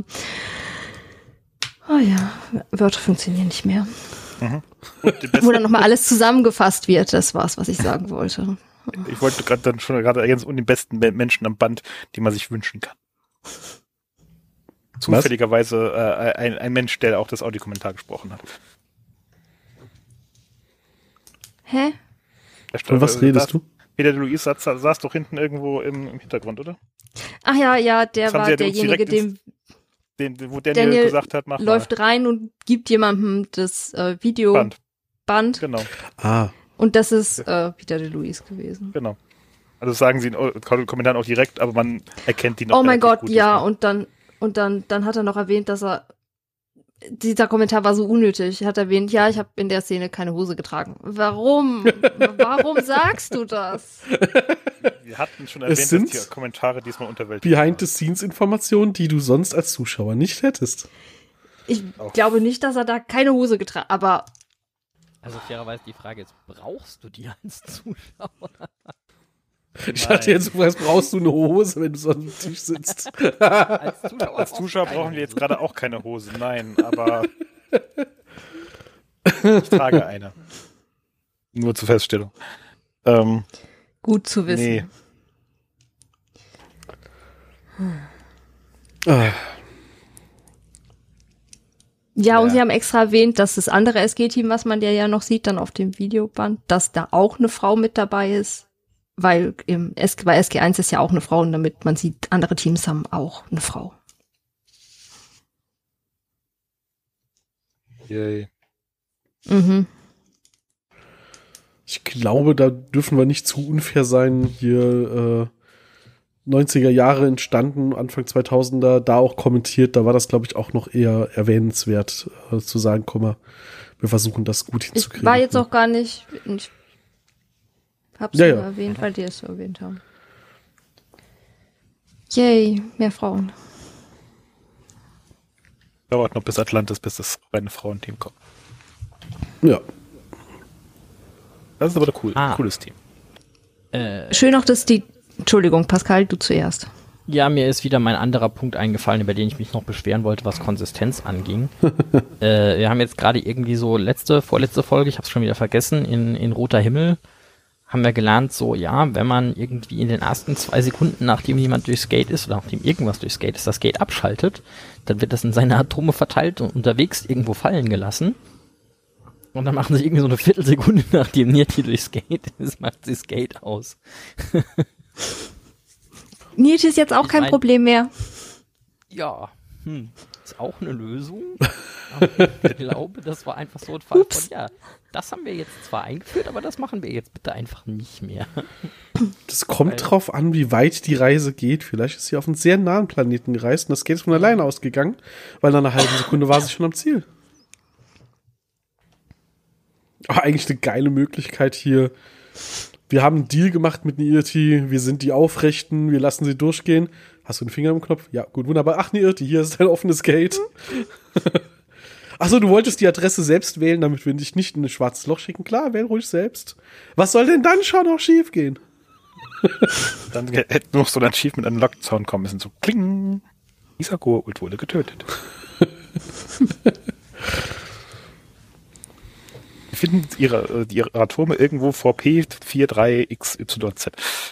oh ja, Wörter funktionieren nicht mehr. Mhm. Wo dann nochmal alles zusammengefasst wird, das war's, was ich sagen wollte. Ich wollte gerade ergänzen, und den besten Menschen am Band, die man sich wünschen kann. Zufälligerweise ein Mensch, der auch das Audiokommentar gesprochen hat. Hä? Von was redest du? Peter de Luis saß doch hinten irgendwo im Hintergrund, oder? Ach ja, der Das haben war sie ja derjenige, wo Daniel gesagt hat, mach läuft mal. rein und gibt jemandem das Videoband. Genau. Ah. Und das ist Peter de Luis gewesen. Genau. Also sagen sie in Kommentaren auch direkt, aber man erkennt die noch. Oh mein Gott, gut, ja, und dann hat er noch erwähnt, dass dieser Kommentar war so unnötig. Er hat erwähnt, ja, ich habe in der Szene keine Hose getragen. Warum? Warum sagst du das? Wir hatten schon erwähnt, dass die Kommentare diesmal unterwältigt Behind-the-Scenes-Informationen, die du sonst als Zuschauer nicht hättest. Ich glaube nicht, dass er da keine Hose getragen hat, aber Also fairerweise die Frage ist, brauchst du die als Zuschauer? Ich dachte jetzt, was brauchst du eine Hose, wenn du so am Tisch sitzt? Als Zuschauer brauchen wir jetzt gerade auch keine Hose, nein, aber ich trage eine. Nur zur Feststellung. gut zu wissen. Nee. Ja, und sie haben extra erwähnt, dass das andere SG-Team, was man ja noch sieht, dann auf dem Videoband, dass da auch eine Frau mit dabei ist, weil bei SG1 ist ja auch eine Frau und damit man sieht, andere Teams haben auch eine Frau. Yay. Mhm. Ich glaube, da dürfen wir nicht zu unfair sein. Hier 90er Jahre entstanden, Anfang 2000er, da auch kommentiert. Da war das, glaube ich, auch noch eher erwähnenswert zu sagen, komm mal, wir versuchen das gut hinzukriegen. Ich war jetzt auch gar nicht, ich hab's Ja, nur ja. erwähnt, weil die es so erwähnt haben. Yay, mehr Frauen. Dauert noch bis Atlantis, bis das reine Frauenteam kommt. Ja. Das ist aber cool. Ah. Cooles Team. Schön auch, dass die, Entschuldigung, Pascal, du zuerst. Ja, mir ist wieder mein anderer Punkt eingefallen, über den ich mich noch beschweren wollte, was Konsistenz anging. Wir haben jetzt gerade irgendwie so vorletzte Folge, ich habe es schon wieder vergessen, in Roter Himmel haben wir gelernt, so ja, wenn man irgendwie in den ersten 2 Sekunden, nachdem jemand durchs Gate ist oder nachdem irgendwas durchs Gate ist, das Gate abschaltet, dann wird das in seine Atome verteilt und unterwegs irgendwo fallen gelassen. Und dann machen sie irgendwie so eine Viertelsekunde, nachdem Nirti durchs Gate ist, macht sie das Gate aus. Nirti ist jetzt auch Ich kein mein- Problem mehr. Ja, ist auch eine Lösung. Aber ich glaube, das war einfach so ein Fall von, ja, das haben wir jetzt zwar eingeführt, aber das machen wir jetzt bitte einfach nicht mehr. Das kommt drauf an, wie weit die Reise geht. Vielleicht ist sie auf einen sehr nahen Planeten gereist und das Gate ist von alleine ausgegangen, weil nach einer halben Sekunde war sie schon am Ziel. Aber eigentlich eine geile Möglichkeit hier. Wir haben einen Deal gemacht mit Nirti, wir sind die Aufrechten, wir lassen sie durchgehen. Hast du einen Finger im Knopf? Ja, gut, wunderbar. Ach, Nirti, hier ist ein offenes Gate. Achso, du wolltest die Adresse selbst wählen, damit wir dich nicht in ein schwarzes Loch schicken. Klar, wähl ruhig selbst. Was soll denn dann schon noch schief gehen? Dann hätte noch so ein Achievement an den Lockzaun kommen müssen. So kling. Dieser Goa'uld wurde getötet. Wir finden ihre Atome irgendwo vor P43XYZ.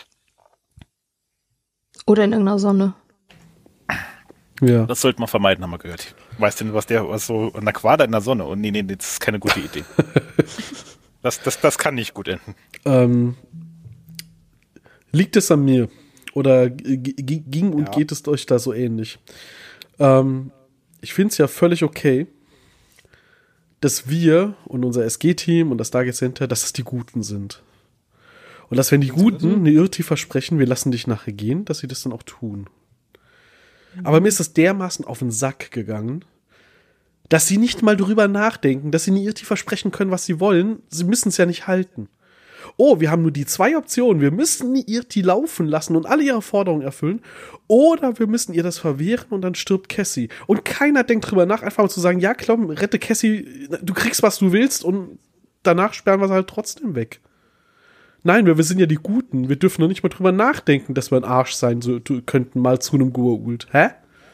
Oder in irgendeiner Sonne. Ja. Das sollte man vermeiden, haben wir gehört. Weißt du, was so an der Quader in der Sonne? Und nee, das ist keine gute Idee. Das kann nicht gut enden. Liegt es an mir? Oder ging und geht es euch da so ähnlich? Ich finde es ja völlig okay, dass wir und unser SG-Team und das Stargate Center, dass das die Guten sind. Und dass wenn die Guten eine Irrti versprechen, wir lassen dich nachher gehen, dass sie das dann auch tun. Aber mir ist das dermaßen auf den Sack gegangen, dass sie nicht mal drüber nachdenken, dass sie eine Irrti versprechen können, was sie wollen. Sie müssen es ja nicht halten. Oh, wir haben nur die 2 Optionen. Wir müssen die Irrti laufen lassen und alle ihre Forderungen erfüllen. Oder wir müssen ihr das verwehren und dann stirbt Cassie. Und keiner denkt drüber nach, einfach mal zu sagen, ja, komm, rette Cassie, du kriegst, was du willst und danach sperren wir sie halt trotzdem weg. Nein, wir sind ja die Guten. Wir dürfen noch nicht mal drüber nachdenken, dass wir ein Arsch sein könnten, mal zu einem Goa'uld. Hä?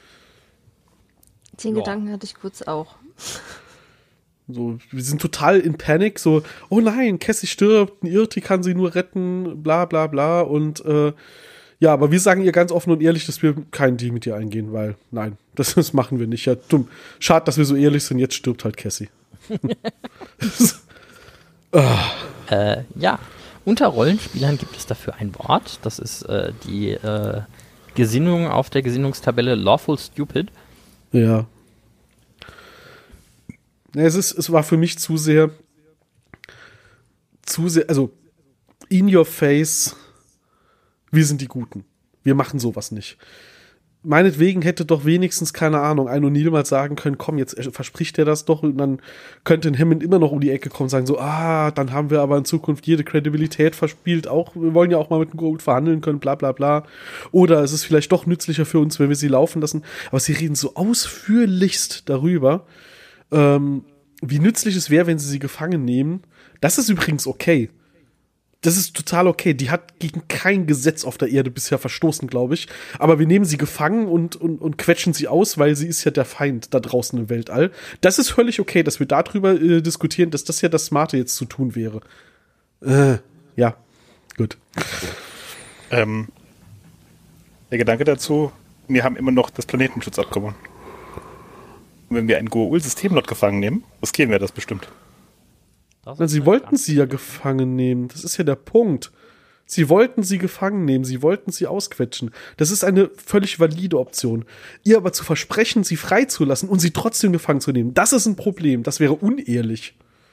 Den Ja. Gedanken hatte ich kurz auch. So, wir sind total in Panik, so, oh nein, Cassie stirbt, ein Irrti kann sie nur retten, bla bla bla. Und ja, aber wir sagen ihr ganz offen und ehrlich, dass wir keinen Deal mit ihr eingehen, weil, nein, das machen wir nicht. Ja, dumm. Schade, dass wir so ehrlich sind, jetzt stirbt halt Cassie. Ja, unter Rollenspielern gibt es dafür ein Wort. Das ist die Gesinnung auf der Gesinnungstabelle Lawful Stupid. Ja. Ja, es war für mich zu sehr, also in your face, wir sind die Guten. Wir machen sowas nicht. Meinetwegen hätte doch wenigstens, keine Ahnung, ein O'Neill mal sagen können, komm, jetzt verspricht er das doch und dann könnte ein Hammond immer noch um die Ecke kommen und sagen so, dann haben wir aber in Zukunft jede Kredibilität verspielt, auch, wir wollen ja auch mal mit dem Goa'uld verhandeln können, bla bla bla. Oder es ist vielleicht doch nützlicher für uns, wenn wir sie laufen lassen. Aber sie reden so ausführlichst darüber, wie nützlich es wäre, wenn sie sie gefangen nehmen. Das ist übrigens okay. Das ist total okay. Die hat gegen kein Gesetz auf der Erde bisher verstoßen, glaube ich. Aber wir nehmen sie gefangen und quetschen sie aus, weil sie ist ja der Feind da draußen im Weltall. Das ist völlig okay, dass wir darüber diskutieren, dass das ja das Smarte jetzt zu tun wäre. Ja, gut. Der Gedanke dazu, wir haben immer noch das Planetenschutzabkommen. Und wenn wir ein Goa'uld-Systemlot gefangen nehmen, riskieren wir das bestimmt. Sie wollten sie ja gefangen nehmen. Das ist ja der Punkt. Sie wollten sie gefangen nehmen, sie wollten sie ausquetschen. Das ist eine völlig valide Option. Ihr aber zu versprechen, sie freizulassen und sie trotzdem gefangen zu nehmen, das ist ein Problem. Das wäre unehrlich.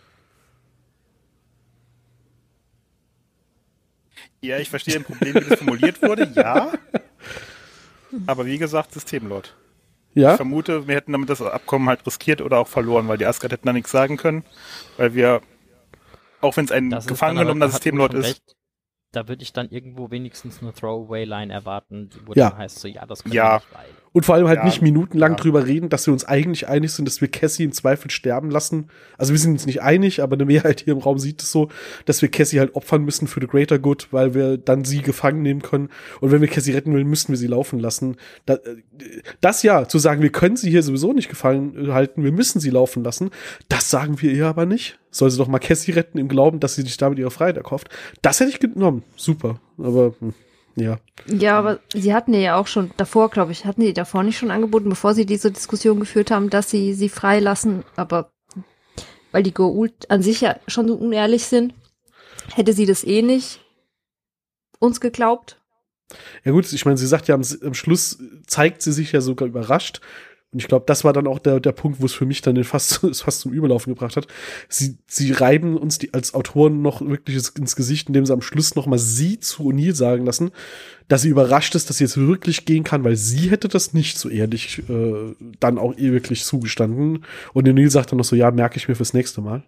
Ja, ich verstehe ein Problem, wie das formuliert wurde, ja. Aber wie gesagt, Systemlord. Ja? Ich vermute, wir hätten damit das Abkommen halt riskiert oder auch verloren, weil die Asgard hätten da nichts sagen können, weil wir, auch wenn es ein gefangen genommener Systemlord ist. Recht. Da würde ich dann irgendwo wenigstens eine Throwaway-Line erwarten, wo Ja. dann heißt so, ja, das können wir nicht, weil. Und vor allem halt Ja, nicht minutenlang ja. drüber reden, dass wir uns eigentlich einig sind, dass wir Cassie im Zweifel sterben lassen. Also wir sind uns nicht einig, aber eine Mehrheit hier im Raum sieht es so, dass wir Cassie halt opfern müssen für the greater good, weil wir dann sie gefangen nehmen können. Und wenn wir Cassie retten wollen, müssten wir sie laufen lassen. Das ja, zu sagen, wir können sie hier sowieso nicht gefangen halten, wir müssen sie laufen lassen, das sagen wir ihr aber nicht. Soll sie doch mal Cassie retten im Glauben, dass sie sich damit ihre Freiheit erkauft. Das hätte ich genommen. Super. Aber ja. Ja, aber sie hatten ja auch schon davor, glaube ich, hatten die davor nicht schon angeboten, bevor sie diese Diskussion geführt haben, dass sie freilassen, aber weil die Goa'uld an sich ja schon so unehrlich sind, hätte sie das eh nicht uns geglaubt. Ja gut, ich meine, sie sagt ja am Schluss, zeigt sie sich ja sogar überrascht. Und ich glaube, das war dann auch der Punkt, wo es für mich dann fast zum Überlaufen gebracht hat. Sie reiben uns als Autoren noch wirklich ins Gesicht, indem sie am Schluss noch mal sie zu O'Neill sagen lassen, dass sie überrascht ist, dass sie jetzt wirklich gehen kann, weil sie hätte das nicht so ehrlich dann auch ihr wirklich zugestanden. Und O'Neill sagt dann noch so, ja, merke ich mir fürs nächste Mal.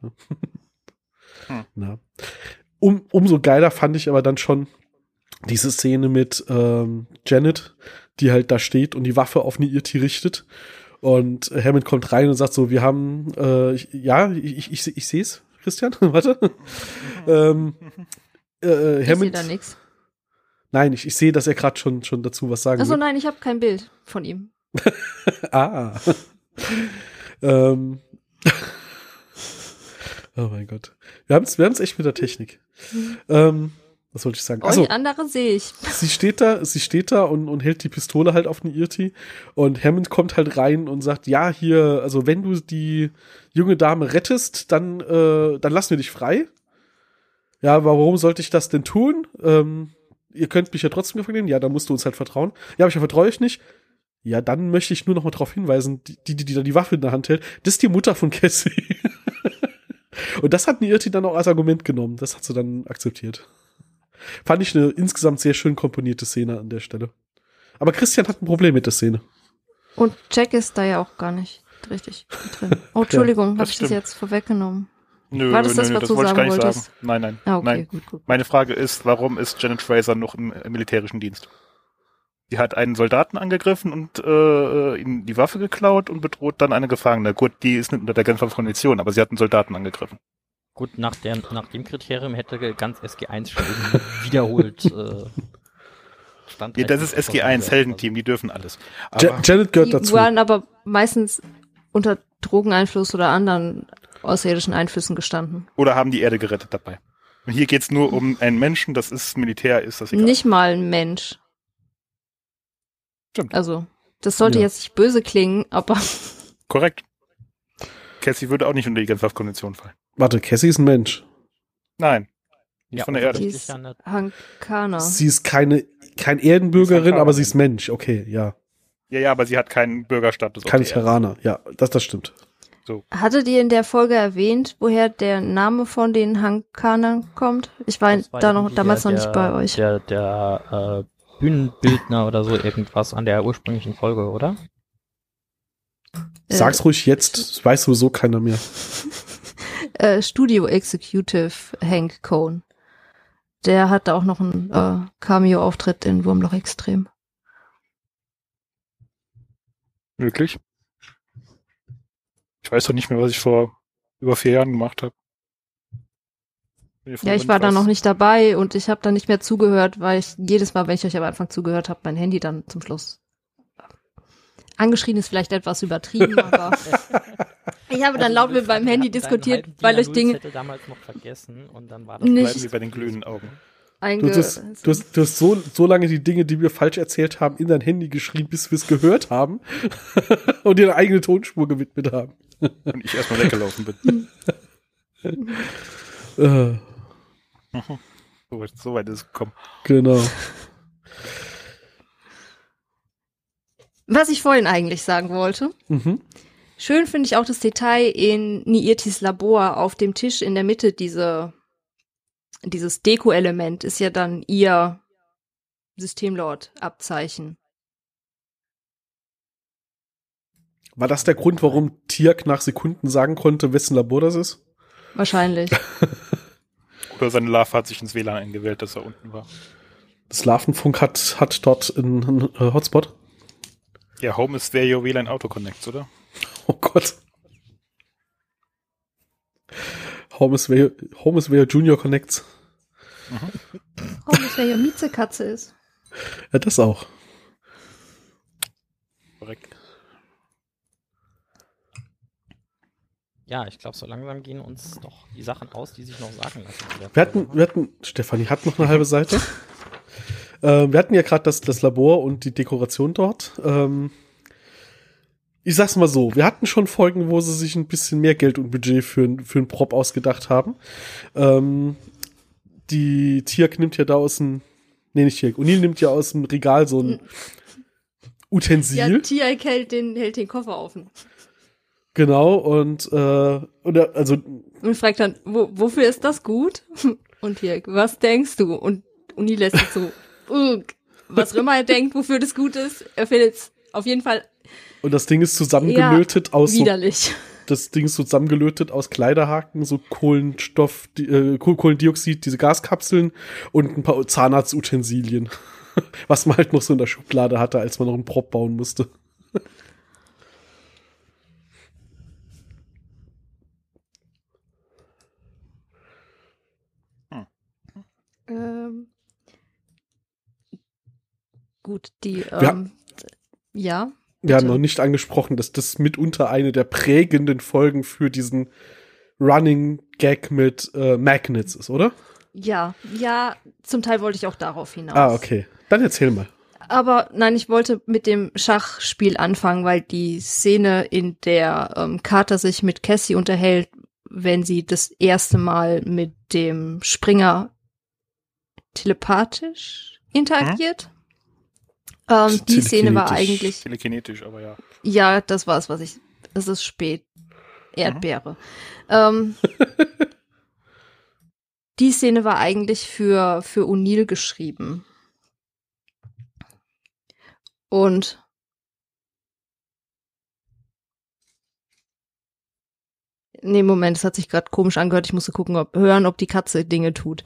Na. Umso geiler fand ich aber dann schon diese Szene mit Janet, die halt da steht und die Waffe auf eine Irti richtet. Und Hammond kommt rein und sagt so, wir haben, ich sehe es, Christian, warte. Ich sehe Hammond, da nix. nein, ich sehe, dass er gerade schon dazu was sagen Also will. nein, ich habe kein Bild von ihm. Oh mein Gott. Wir haben's echt mit der Technik. Was wollte ich sagen? Achso, Euch andere sehe ich. sie steht da und hält die Pistole halt auf den Irti und Hammond kommt halt rein und sagt, ja, hier, also wenn du die junge Dame rettest, dann lassen wir dich frei. Ja, aber warum sollte ich das denn tun? Ihr könnt mich ja trotzdem gefangen nehmen. Ja, dann musst du uns halt vertrauen. Ja, aber ich vertraue euch nicht. Ja, dann möchte ich nur noch mal darauf hinweisen, die da die Waffe in der Hand hält, das ist die Mutter von Cassie. Und das hat Irti dann auch als Argument genommen. Das hat sie dann akzeptiert. Fand ich eine insgesamt sehr schön komponierte Szene an der Stelle. Aber Christian hat ein Problem mit der Szene. Und Jack ist da ja auch gar nicht richtig drin. Oh, Entschuldigung, das habe ich das stimmt. jetzt vorweggenommen? Nö, War das, was das du wollte ich gar sagen nicht wolltest? sagen. Nein. Ah, okay, Nein. gut. Meine Frage ist, warum ist Janet Fraser noch im militärischen Dienst? Sie hat einen Soldaten angegriffen und ihm die Waffe geklaut und bedroht dann eine Gefangene. Gut, die ist nicht unter der Genfer Konvention, aber sie hat einen Soldaten angegriffen. Gut, nach dem Kriterium hätte ganz SG1 schon irgendwie wiederholt Ja, das ist SG1 Heldenteam, die dürfen alles. Aber Janet gehört Die dazu. waren aber meistens unter Drogeneinfluss oder anderen außerirdischen Einflüssen gestanden. oder haben die Erde gerettet dabei. Und hier geht's nur um einen Menschen, das ist Militär, ist das egal. Nicht mal ein Mensch. Stimmt. Also, das sollte Ja. jetzt nicht böse klingen, aber Korrekt. Cassie würde auch nicht unter die Genfer Konvention fallen. Warte, Cassie ist ein Mensch. Nein. Nicht Ja, von der Erde. die Das ist ist ja eine- Hankaner. Sie ist kein Erdenbürgerin, Terranerin. aber sie ist Mensch. Okay, ja. Ja, aber sie hat keinen Bürgerstatus. auf Keine der Erde. Terraner. Ja, das stimmt. Hattet ihr in der Folge erwähnt, woher der Name von den Hankanern kommt? Ich war Das war da noch irgendwie damals noch nicht bei euch. Der Bühnenbildner oder so irgendwas an der ursprünglichen Folge, oder? Sag's ruhig jetzt. Das weiß sowieso keiner mehr. Studio Executive Hank Cohn. Der hatte auch noch einen Cameo-Auftritt in Wurmloch Extrem. Möglich. Ich weiß doch nicht mehr, was ich vor über 4 Jahren gemacht habe. Ja, ich war da noch nicht dabei und ich habe da nicht mehr zugehört, weil ich jedes Mal, wenn ich euch am Anfang zugehört habe, mein Handy dann zum Schluss angeschrien ist vielleicht etwas übertrieben, aber ich habe dann laut mit meinem Handy diskutiert, weil euch Dinge damals noch vergessen und dann war das Nicht- Bleiben wir bei den glühenden Augen. Du hast so lange die Dinge, die wir falsch erzählt haben, in dein Handy geschrien, bis wir es gehört haben und dir eine eigene Tonspur gewidmet haben. Und ich erstmal weggelaufen bin. So weit ist es gekommen. Genau. Was ich vorhin eigentlich sagen wollte. Mhm. Schön finde ich auch das Detail in Niirtis Labor auf dem Tisch in der Mitte. Dieses Deko-Element ist ja dann ihr Systemlord-Abzeichen. War das der Grund, warum Tiak nach Sekunden sagen konnte, wessen Labor das ist? Wahrscheinlich. Oder seine Larve hat sich ins WLAN eingewählt, dass er unten war. Das Larvenfunk hat dort einen Hotspot. Ja, Home ist where your WLAN Auto connects, oder? Oh Gott. Home is where Junior connects. Oh, das wäre ja Miezekatze ist. Ja, das auch. Korrekt. Ja, ich glaube, so langsam gehen uns doch die Sachen aus, die sich noch sagen lassen. Wir hatten, Stefanie hat noch eine halbe Seite. Wir hatten ja gerade das Labor und die Dekoration dort. Ich sag's mal so, wir hatten schon Folgen, wo sie sich ein bisschen mehr Geld und Budget für einen Prop ausgedacht haben. Die Tiak nimmt ja da aus dem, nicht Tiak, O'Neill nimmt ja aus dem Regal so ein Utensil. Ja, Tiak hält den Koffer offen. Genau, und fragt dann, wofür ist das gut? Und Tiak, was denkst du? Und O'Neill lässt es so, was immer er denkt, wofür das gut ist, er findet es auf jeden Fall. Und das Ding ist zusammengelötet aus widerlich. Das Ding ist zusammengelötet aus Kleiderhaken, so Kohlendioxid, diese Gaskapseln und ein paar Zahnarztutensilien. Was man halt noch so in der Schublade hatte, als man noch einen Prop bauen musste. Gut, ja. Wir haben noch nicht angesprochen, dass das mitunter eine der prägenden Folgen für diesen Running Gag mit Magnets ist, oder? Ja, zum Teil wollte ich auch darauf hinaus. Ah, okay. Dann erzähl mal. Aber nein, ich wollte mit dem Schachspiel anfangen, weil die Szene, in der Carter sich mit Cassie unterhält, wenn sie das erste Mal mit dem Springer telepathisch interagiert. Die Szene war eigentlich... Telekinetisch, aber ja. Ja, das war es, es ist spät. Erdbeere. Die Szene war eigentlich für O'Neill geschrieben. Und nee, Moment, es hat sich gerade komisch angehört. Ich musste hören, ob die Katze Dinge tut.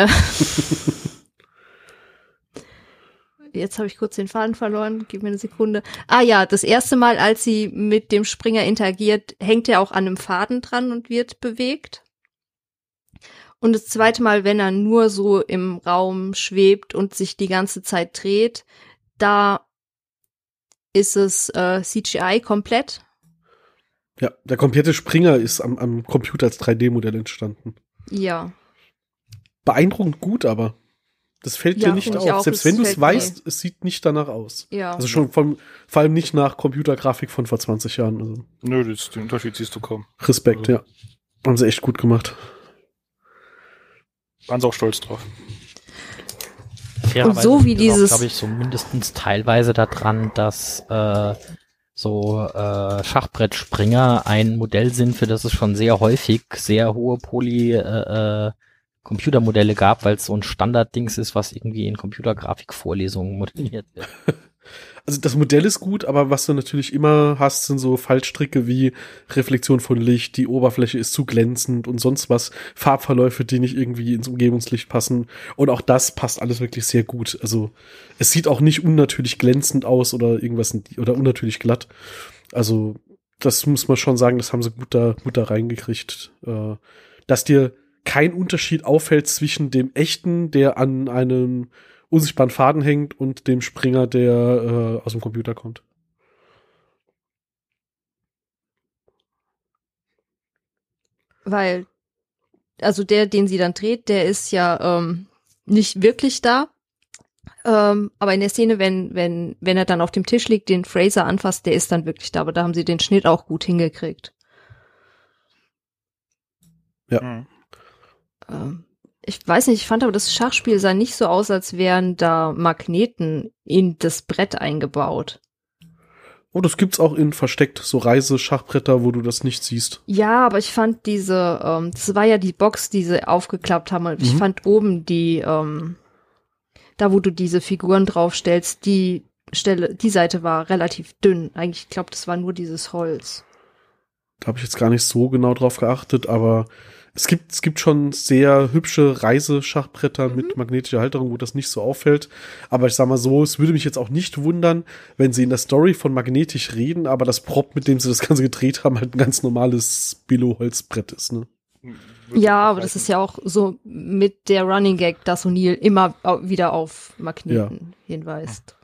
Jetzt habe ich kurz den Faden verloren. Gib mir eine Sekunde. Ah ja, das erste Mal, als sie mit dem Springer interagiert, hängt er auch an einem Faden dran und wird bewegt. Und das zweite Mal, wenn er nur so im Raum schwebt und sich die ganze Zeit dreht, da ist es CGI komplett. Ja, der komplette Springer ist am Computer als 3D-Modell entstanden. Ja. Beeindruckend gut, aber das fällt dir nicht auf. Auch, selbst wenn du es weißt, es sieht nicht danach aus. Ja. Also schon vor allem nicht nach Computergrafik von vor 20 Jahren. Also. Nö, den Unterschied siehst du kaum. Respekt, ja. Haben sie echt gut gemacht. Waren sie auch stolz drauf. Und so wie dieses, glaube ich, so mindestens teilweise daran, dass Schachbrettspringer ein Modell sind, für das es schon sehr häufig sehr hohe Computermodelle gab, weil es so ein Standarddings ist, was irgendwie in Computergrafikvorlesungen modelliert wird. Also das Modell ist gut, aber was du natürlich immer hast, sind so Fallstricke wie Reflexion von Licht, die Oberfläche ist zu glänzend und sonst was, Farbverläufe, die nicht irgendwie ins Umgebungslicht passen. Und auch das passt alles wirklich sehr gut. Also es sieht auch nicht unnatürlich glänzend aus oder irgendwas oder unnatürlich glatt. Also das muss man schon sagen, das haben sie gut da reingekriegt. Dass dir kein Unterschied auffällt zwischen dem echten, der an einem unsichtbaren Faden hängt, und dem Springer, der aus dem Computer kommt. Weil, also den sie dann dreht, der ist ja nicht wirklich da. Aber in der Szene, wenn er dann auf dem Tisch liegt, den Fraser anfasst, der ist dann wirklich da. Aber da haben sie den Schnitt auch gut hingekriegt. Ja. Ich weiß nicht, ich fand aber das Schachspiel sah nicht so aus, als wären da Magneten in das Brett eingebaut. Oh, das gibt's auch in versteckt, so Reiseschachbretter, wo du das nicht siehst. Ja, aber ich fand das war ja die Box, die sie aufgeklappt haben. Und ich fand oben da wo du diese Figuren draufstellst, die Seite war relativ dünn. Eigentlich, ich glaube, das war nur dieses Holz. Da habe ich jetzt gar nicht so genau drauf geachtet, aber es gibt schon sehr hübsche Reiseschachbretter mit magnetischer Halterung, wo das nicht so auffällt. Aber ich sag mal so, es würde mich jetzt auch nicht wundern, wenn sie in der Story von magnetisch reden, aber das Prop, mit dem sie das Ganze gedreht haben, halt ein ganz normales Billo-Holzbrett ist, ne? Ja, aber das ist ja auch so mit der Running Gag, dass O'Neill immer wieder auf Magneten hinweist.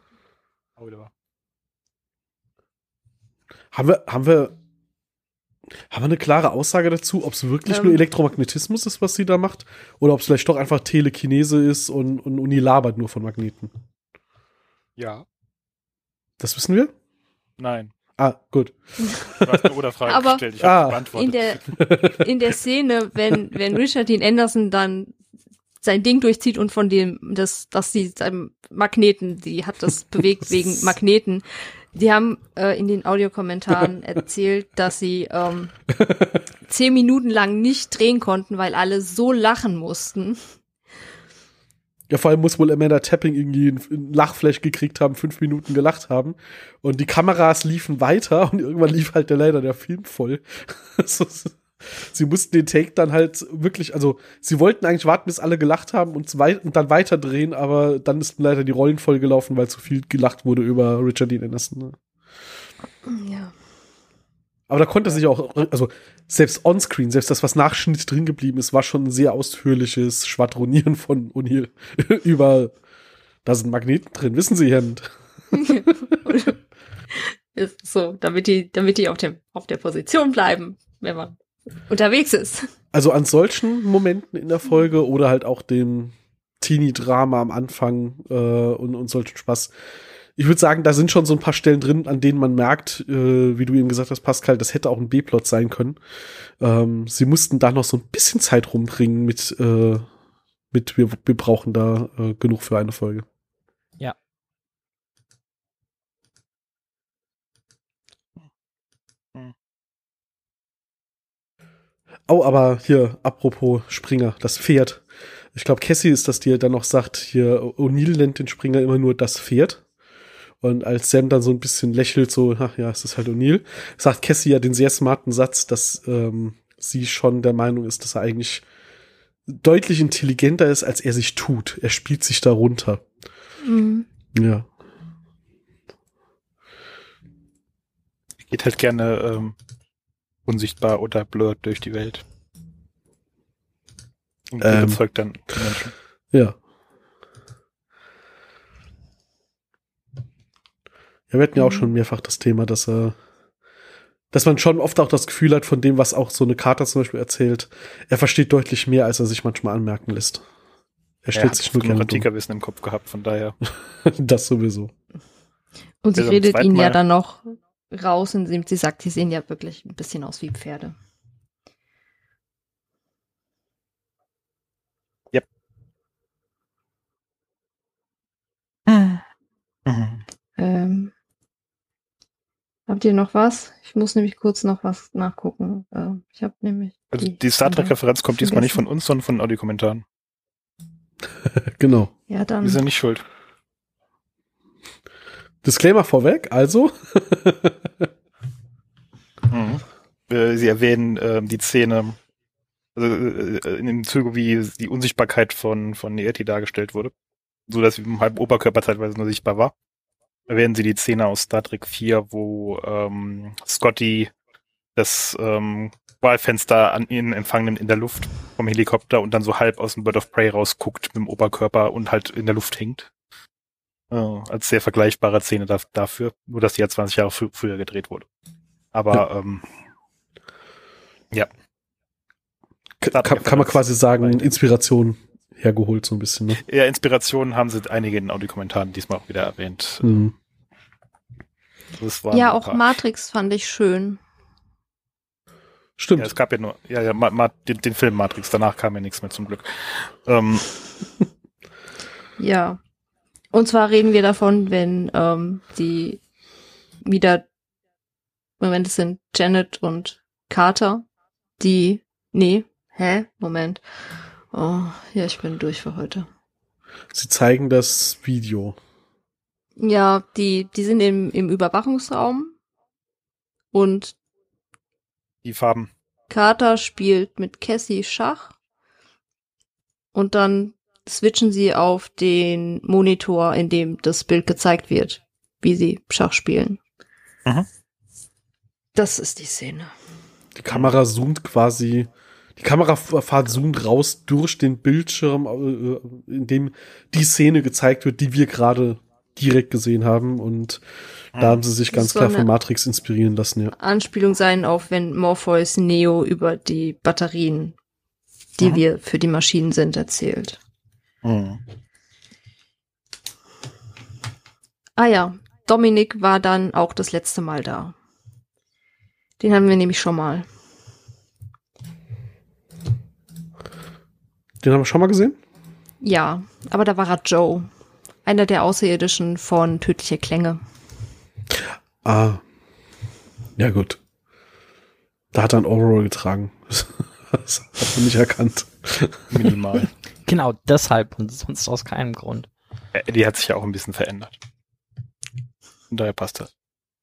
Haben wir eine klare Aussage dazu, ob es wirklich nur Elektromagnetismus ist, was sie da macht? Oder ob es vielleicht doch einfach Telekinese ist und Uni labert nur von Magneten? Ja. Das wissen wir? Nein. Ah, gut. Du hast eine Oder-Frage gestellt, ich habe beantwortet. In der Szene, wenn Richard Dean Anderson dann sein Ding durchzieht und von dass sie seinem Magneten, die hat das bewegt wegen Magneten. Die haben in den Audiokommentaren erzählt, dass sie 10 Minuten lang nicht drehen konnten, weil alle so lachen mussten. Ja, vor allem muss wohl Amanda Tapping irgendwie ein Lachflash gekriegt haben, 5 Minuten gelacht haben. Und die Kameras liefen weiter und irgendwann lief halt leider der Film voll. Sie mussten den Take dann halt wirklich, also sie wollten eigentlich warten, bis alle gelacht haben und dann weiterdrehen, aber dann ist leider die Rollen voll gelaufen, weil zu viel gelacht wurde über Richard Dean Anderson. Ne? Ja. Aber da konnte sich auch, also selbst onscreen, selbst das, was nach Schnitt drin geblieben ist, war schon ein sehr ausführliches Schwadronieren von O'Neill über, da sind Magneten drin, wissen Sie, Herrn. Ist so, damit die auf der Position bleiben, wenn man unterwegs ist. Also an solchen Momenten in der Folge oder halt auch dem Teenie-Drama am Anfang und solchen Spaß. Ich würde sagen, da sind schon so ein paar Stellen drin, an denen man merkt, wie du eben gesagt hast, Pascal, das hätte auch ein B-Plot sein können. Sie mussten da noch so ein bisschen Zeit rumbringen mit wir brauchen da genug für eine Folge. Ja. Oh, aber hier, apropos Springer, das Pferd. Ich glaube, Cassie ist das, die dann noch sagt, hier, O'Neill nennt den Springer immer nur das Pferd. Und als Sam dann so ein bisschen lächelt, so, ach ja, es ist halt O'Neill, sagt Cassie ja den sehr smarten Satz, dass sie schon der Meinung ist, dass er eigentlich deutlich intelligenter ist, als er sich tut. Er spielt sich da runter. Mhm. Ja. Er geht halt gerne unsichtbar oder blurred durch die Welt. Und überzeugt dann die Menschen. Ja. Ja, wir hatten ja auch schon mehrfach das Thema, dass man schon oft auch das Gefühl hat von dem, was auch so eine Carter zum Beispiel erzählt, er versteht deutlich mehr, als er sich manchmal anmerken lässt. Er stellt sich nur gerne dumm. Wissen im Kopf gehabt, von daher. Das sowieso. Und sie redet ihn ja dann noch raus, indem sie sagt, die sehen ja wirklich ein bisschen aus wie Pferde. Yep. Habt ihr noch was? Ich muss nämlich kurz noch was nachgucken. Ich habe nämlich die Star Trek-Referenz kommt diesmal nicht von uns, sondern von Audiokommentaren. Genau. Ja, dann. Wir sind nicht schuld. Disclaimer vorweg, also. Sie erwähnen die Szene, also in dem Zuge, wie die Unsichtbarkeit von Nieti dargestellt wurde, so dass sie im halben Oberkörper teilweise nur sichtbar war. Erwähnen sie die Szene aus Star Trek 4, wo Scotty das Wahlfenster an ihn empfangen nimmt in der Luft vom Helikopter und dann so halb aus dem Bird of Prey rausguckt mit dem Oberkörper und halt in der Luft hängt. Als sehr vergleichbare Szene dafür, nur dass die ja 20 Jahre früher gedreht wurde. Aber ja. Kann man quasi sagen, Inspiration hergeholt so ein bisschen, ne? Ja, Inspirationen haben sie einige in Audiokommentaren diesmal auch wieder erwähnt. Mhm. Ja, auch Matrix fand ich schön. Stimmt. Ja, es gab ja nur den Film Matrix, danach kam ja nichts mehr zum Glück. Ja. Und zwar reden wir davon, wenn die wieder, Moment, es sind Janet und Carter, Moment. Oh, ja, ich bin durch für heute. Sie zeigen das Video. Ja, die sind im Überwachungsraum und Die Farben. Carter spielt mit Cassie Schach und dann switchen sie auf den Monitor, in dem das Bild gezeigt wird, wie sie Schach spielen. Mhm. Das ist die Szene. Die Kamera zoomt die Kamerafahrt zoomt raus durch den Bildschirm, in dem die Szene gezeigt wird, die wir gerade direkt gesehen haben. Und da haben sie sich ganz klar von Matrix inspirieren lassen, ja. Anspielung sein auf, wenn Morpheus Neo über die Batterien, die wir für die Maschinen sind, erzählt. Mhm. Ah ja, Dominik war dann auch das letzte Mal da. Den haben wir nämlich schon mal. Den haben wir schon mal gesehen? Ja, aber da war er Joe. Einer der Außerirdischen von Tödliche Klänge. Ah. Ja, gut. Da hat er ein Overall getragen. Das hat man nicht erkannt. Minimal. Genau deshalb und sonst aus keinem Grund. Eddie hat sich ja auch ein bisschen verändert. Von daher passt das.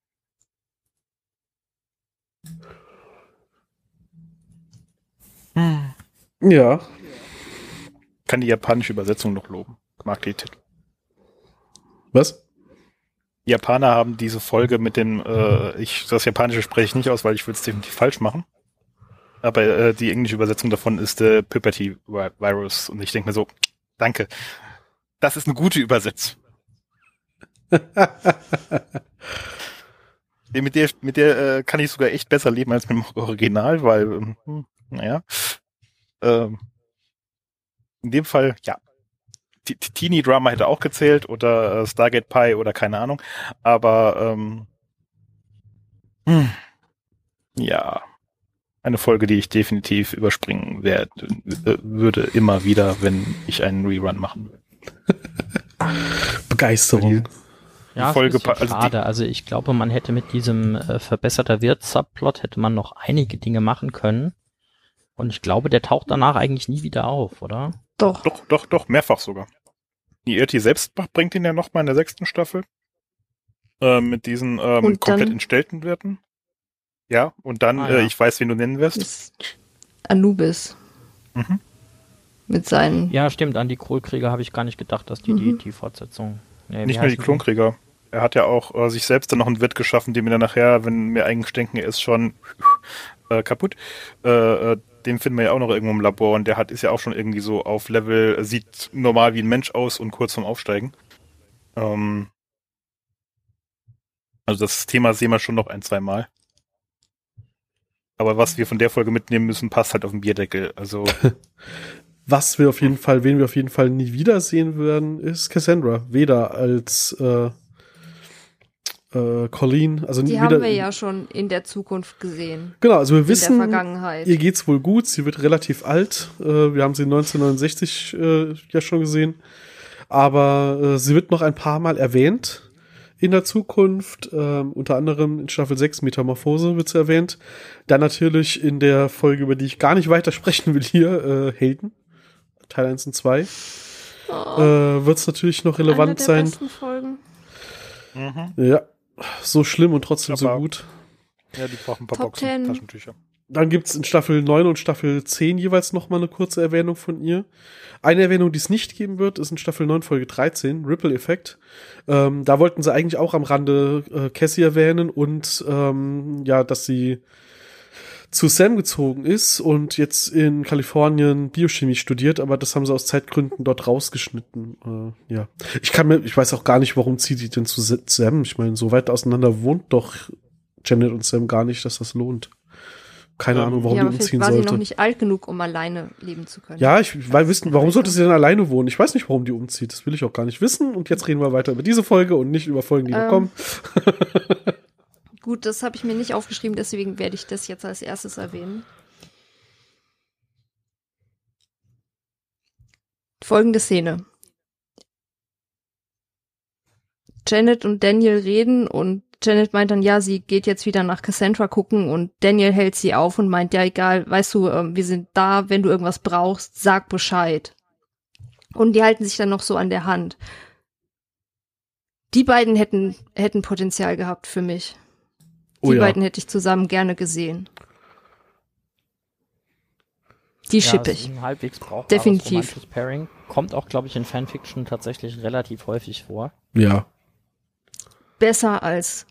Ja. Kann die japanische Übersetzung noch loben. Mag die Titel. Was? Die Japaner haben diese Folge mit dem, das Japanische spreche ich nicht aus, weil ich würde es definitiv falsch machen. Aber die englische Übersetzung davon ist Puberty Virus. Und ich denke mir so, danke. Das ist eine gute Übersetzung. Mit der kann ich sogar echt besser leben als mit dem Original, weil, naja. In dem Fall, ja. Teenie-Drama hätte auch gezählt oder Stargate Pi oder keine Ahnung. Aber ja, eine Folge, die ich definitiv überspringen würde immer wieder, wenn ich einen Rerun machen will. Begeisterung. Ja, Folge, ist schade. Also ich glaube, man hätte mit diesem verbesserter Wirt-Subplot hätte man noch einige Dinge machen können. Und ich glaube, der taucht danach eigentlich nie wieder auf, oder? Doch. Doch, mehrfach sogar. Die ERT selbst bringt ihn ja nochmal in der 6. Staffel. Mit diesen komplett entstellten Werten. Ja, und dann, ich weiß, wen du nennen wirst. Anubis. Mhm. Mit seinen... Ja, stimmt, an die Krollkrieger habe ich gar nicht gedacht, dass die Fortsetzung... Nee, nicht nur die Klonkrieger. Er hat ja auch sich selbst dann noch einen Wirt geschaffen, den wir dann nachher, wenn wir eigentlich denken, er ist schon kaputt, den finden wir ja auch noch irgendwo im Labor und der ist ja auch schon irgendwie so auf Level, sieht normal wie ein Mensch aus und kurz vorm Aufsteigen. Also das Thema sehen wir schon noch 1-2 Mal. Aber was wir von der Folge mitnehmen müssen, passt halt auf den Bierdeckel. Also wen wir auf jeden Fall nie wiedersehen werden, ist Cassandra. Weder als Colleen, also die wieder, haben wir ja schon in der Zukunft gesehen. Genau, also wir wissen, in der Vergangenheit. Ihr geht's wohl gut, sie wird relativ alt. Wir haben sie 1969 ja schon gesehen. Aber sie wird noch ein paar Mal erwähnt in der Zukunft. Unter anderem in Staffel 6 Metamorphose wird sie erwähnt. Dann natürlich in der Folge, über die ich gar nicht weiter sprechen will hier, Helden, Teil 1 und 2. Wird es natürlich noch relevant sein. Besten Folgen. mhm. Ja, so schlimm und trotzdem so gut. Ja, die brauchen ein paar Top Boxen, 10. Taschentücher. Dann gibt's in Staffel 9 und Staffel 10 jeweils noch mal eine kurze Erwähnung von ihr. Eine Erwähnung, die es nicht geben wird, ist in Staffel 9, Folge 13, Ripple Effect. Da wollten sie eigentlich auch am Rande Cassie erwähnen und ja, dass sie zu Sam gezogen ist und jetzt in Kalifornien Biochemie studiert, aber das haben sie aus Zeitgründen dort rausgeschnitten. Ja, ich weiß auch gar nicht, warum zieht die denn zu Sam? Ich meine, so weit auseinander wohnt doch Janet und Sam gar nicht, dass das lohnt. Keine Ahnung, warum die umziehen war sollte. sie noch nicht alt genug, um alleine leben zu können. Ja, ich will wissen, warum sollte sie denn alleine wohnen? Ich weiß nicht, warum die umzieht. Das will ich auch gar nicht wissen. Und jetzt reden wir weiter über diese Folge und nicht über Folgen, die noch kommen. Gut, das habe ich mir nicht aufgeschrieben, deswegen werde ich das jetzt als erstes erwähnen. Folgende Szene. Janet und Daniel reden und Janet meint dann, ja, sie geht jetzt wieder nach Cassandra gucken und Daniel hält sie auf und meint, ja, egal, weißt du, wir sind da, wenn du irgendwas brauchst, sag Bescheid. Und die halten sich dann noch so an der Hand. Die beiden hätten Potenzial gehabt für mich. Die beiden hätte ich zusammen gerne gesehen. Die schippe ich. Das ist ein halbwegs brauchbares Definitiv. romantisches Pairing. Kommt auch, glaube ich, in Fanfiction tatsächlich relativ häufig vor. Ja. Besser als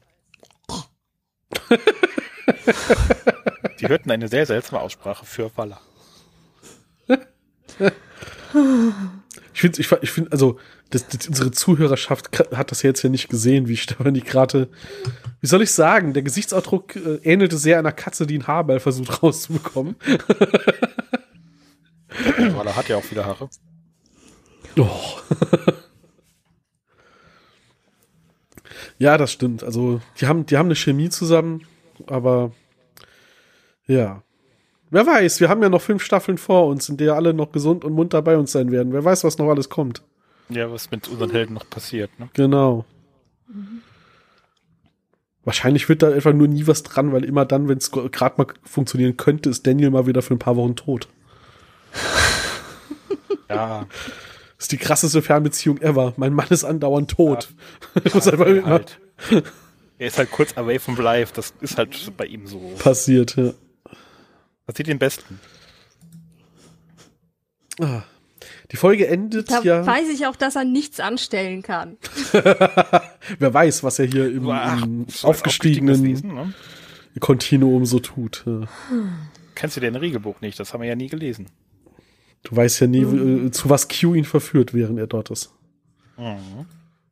Die hörten eine sehr seltsame Aussprache für Waller. Ich finde, also, unsere Zuhörerschaft hat das jetzt ja nicht gesehen, wie Stefanie gerade, wie soll ich sagen, der Gesichtsausdruck ähnelte sehr einer Katze, die einen Haarball versucht rauszubekommen. Waller hat ja auch wieder Haare. Oh. Ja, das stimmt. Also, die haben eine Chemie zusammen, aber ja. Wer weiß, wir haben ja noch 5 Staffeln vor uns, in der alle noch gesund und munter bei uns sein werden. Wer weiß, was noch alles kommt. Ja, was mit unseren Helden noch passiert, ne? Genau. Wahrscheinlich wird da einfach nur nie was dran, weil immer dann, wenn es gerade mal funktionieren könnte, ist Daniel mal wieder für ein paar Wochen tot. Ja. Das ist die krasseste Fernbeziehung ever. Mein Mann ist andauernd tot. Ja, Ich muss einfach immer halt. Er ist halt kurz away from life. Das ist halt bei ihm so. passiert, ja. Passiert den Besten. Ah. Die Folge endet Da ja. weiß ich auch, dass er nichts anstellen kann. Wer weiß, was er hier im aufgestiegenen Wesen, ne? Kontinuum so tut. Ja. Kennst du den Regelbuch nicht? Das haben wir ja nie gelesen. Du weißt ja nie, zu was Q ihn verführt, während er dort ist. Mhm.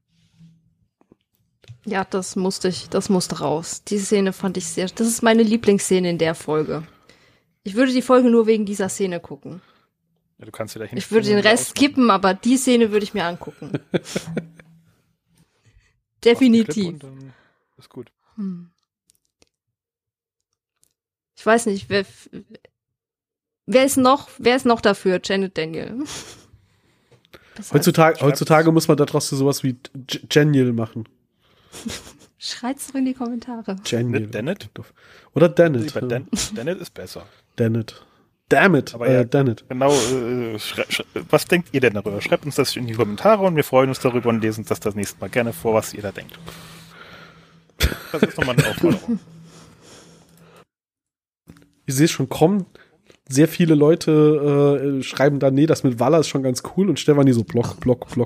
Ja, das musste raus. Die Szene fand ich das ist meine Lieblingsszene in der Folge. Ich würde die Folge nur wegen dieser Szene gucken. Ja, du kannst dir da Ich würde den Rest skippen, aber die Szene würde ich mir angucken. Definitiv. Und dann ist gut. Ich weiß nicht, wer ist noch dafür? Janet Daniel. Heutzutage muss man da trotzdem sowas wie Genial machen. Schreit's doch in die Kommentare. Genial. Dennett? Oder Dennett. Lieber Dennett ist besser. Dennett. Damn it. Aber ja, Dennett. Genau, was denkt ihr denn darüber? Schreibt uns das in die Kommentare und wir freuen uns darüber und lesen das nächste Mal gerne vor, was ihr da denkt. Das ist nochmal eine Aufforderung. Ich sehe schon kommen. Sehr viele Leute schreiben dann, nee, das mit Waller ist schon ganz cool und Stefanie so Block.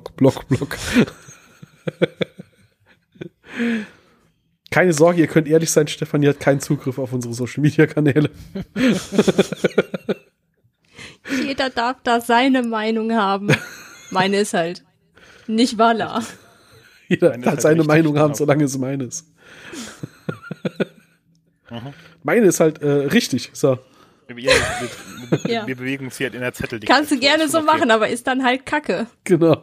Keine Sorge, ihr könnt ehrlich sein, Stefanie hat keinen Zugriff auf unsere Social-Media-Kanäle. Jeder darf da seine Meinung haben. Meine ist halt nicht Waller. Jeder Meine ist hat halt seine richtig, Meinung haben, genau. solange es meine ist. Meine ist halt richtig. So. Ja. Wir bewegen uns hier halt in der Zettel. Kannst du gerne so machen, aber ist dann halt Kacke. Genau.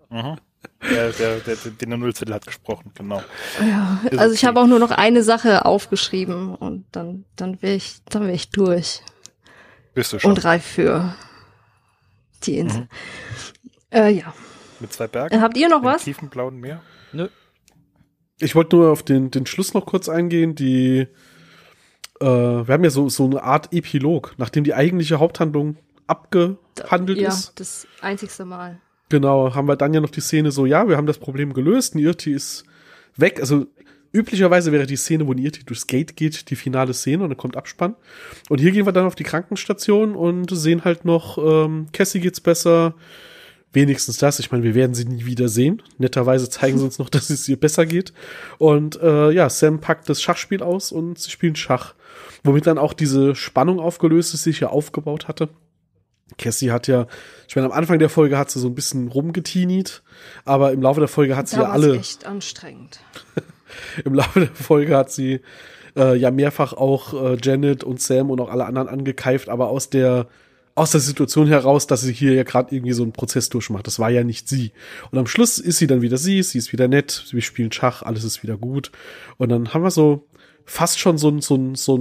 Der Nullzettel hat gesprochen, genau. Ja, Ist also ich okay. habe auch nur noch eine Sache aufgeschrieben und dann wär ich durch Bist du schon. und reif für die Insel. Ja. Mit 2 Bergen? Habt ihr noch Im was? tiefen blauen Meer? Nö. Ich wollte nur auf den Schluss noch kurz eingehen. Wir haben ja so eine Art Epilog, nachdem die eigentliche Haupthandlung abgehandelt Ja, ist. das einzigste Mal. Genau, haben wir dann ja noch die Szene so, ja, wir haben das Problem gelöst, Nirti ist weg. Also üblicherweise wäre die Szene, wo Nirti durchs Gate geht, die finale Szene und dann kommt Abspann. Und hier gehen wir dann auf die Krankenstation und sehen halt noch, Cassie geht's besser. Wenigstens das. Ich meine, wir werden sie nie wieder sehen. Netterweise zeigen sie uns noch, dass es ihr besser geht. Und Sam packt das Schachspiel aus und sie spielen Schach. Womit dann auch diese Spannung aufgelöst ist, die sich ja aufgebaut hatte. Cassie hat ja, ich meine, am Anfang der Folge hat sie so ein bisschen rumgetienit, aber im Laufe der Folge hat sie Da ja war's alle. echt anstrengend. Im Laufe der Folge hat sie ja mehrfach auch Janet und Sam und auch alle anderen angekeift, aber aus der Situation heraus, dass sie hier ja gerade irgendwie so einen Prozess durchmacht. Das war ja nicht sie. Und am Schluss ist sie dann wieder sie ist wieder nett, wir spielen Schach, alles ist wieder gut. Und dann haben wir so fast schon so ein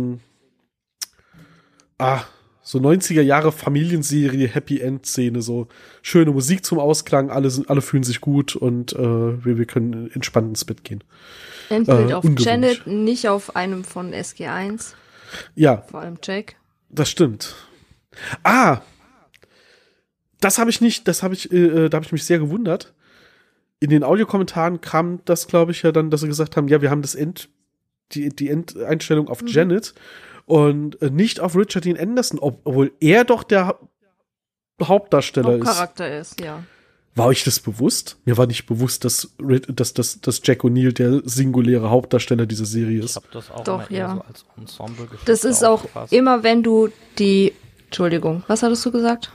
so 90er Jahre Familienserie, Happy End Szene, so schöne Musik zum Ausklang, alle fühlen sich gut und wir können entspannt ins Bett gehen. Endbild auf ungewöhnlich. Janet, nicht auf einem von SG1. Ja, Vor allem Jack. das stimmt. Da habe ich mich sehr gewundert. In den Audiokommentaren kam das, glaube ich, ja dann, dass sie gesagt haben, ja, wir haben die Endeinstellung auf Janet und nicht auf Richard Dean Anderson, obwohl er doch der Hauptdarsteller ist. Hauptcharakter ist, ja. War euch das bewusst? Mir war nicht bewusst, dass Jack O'Neill der singuläre Hauptdarsteller dieser Serie Ich ist. habe das auch Doch, immer eher ja. so als Ensemble-Geschichte Das ist auch aufgefasst. immer, wenn du die, Entschuldigung, was hattest du gesagt?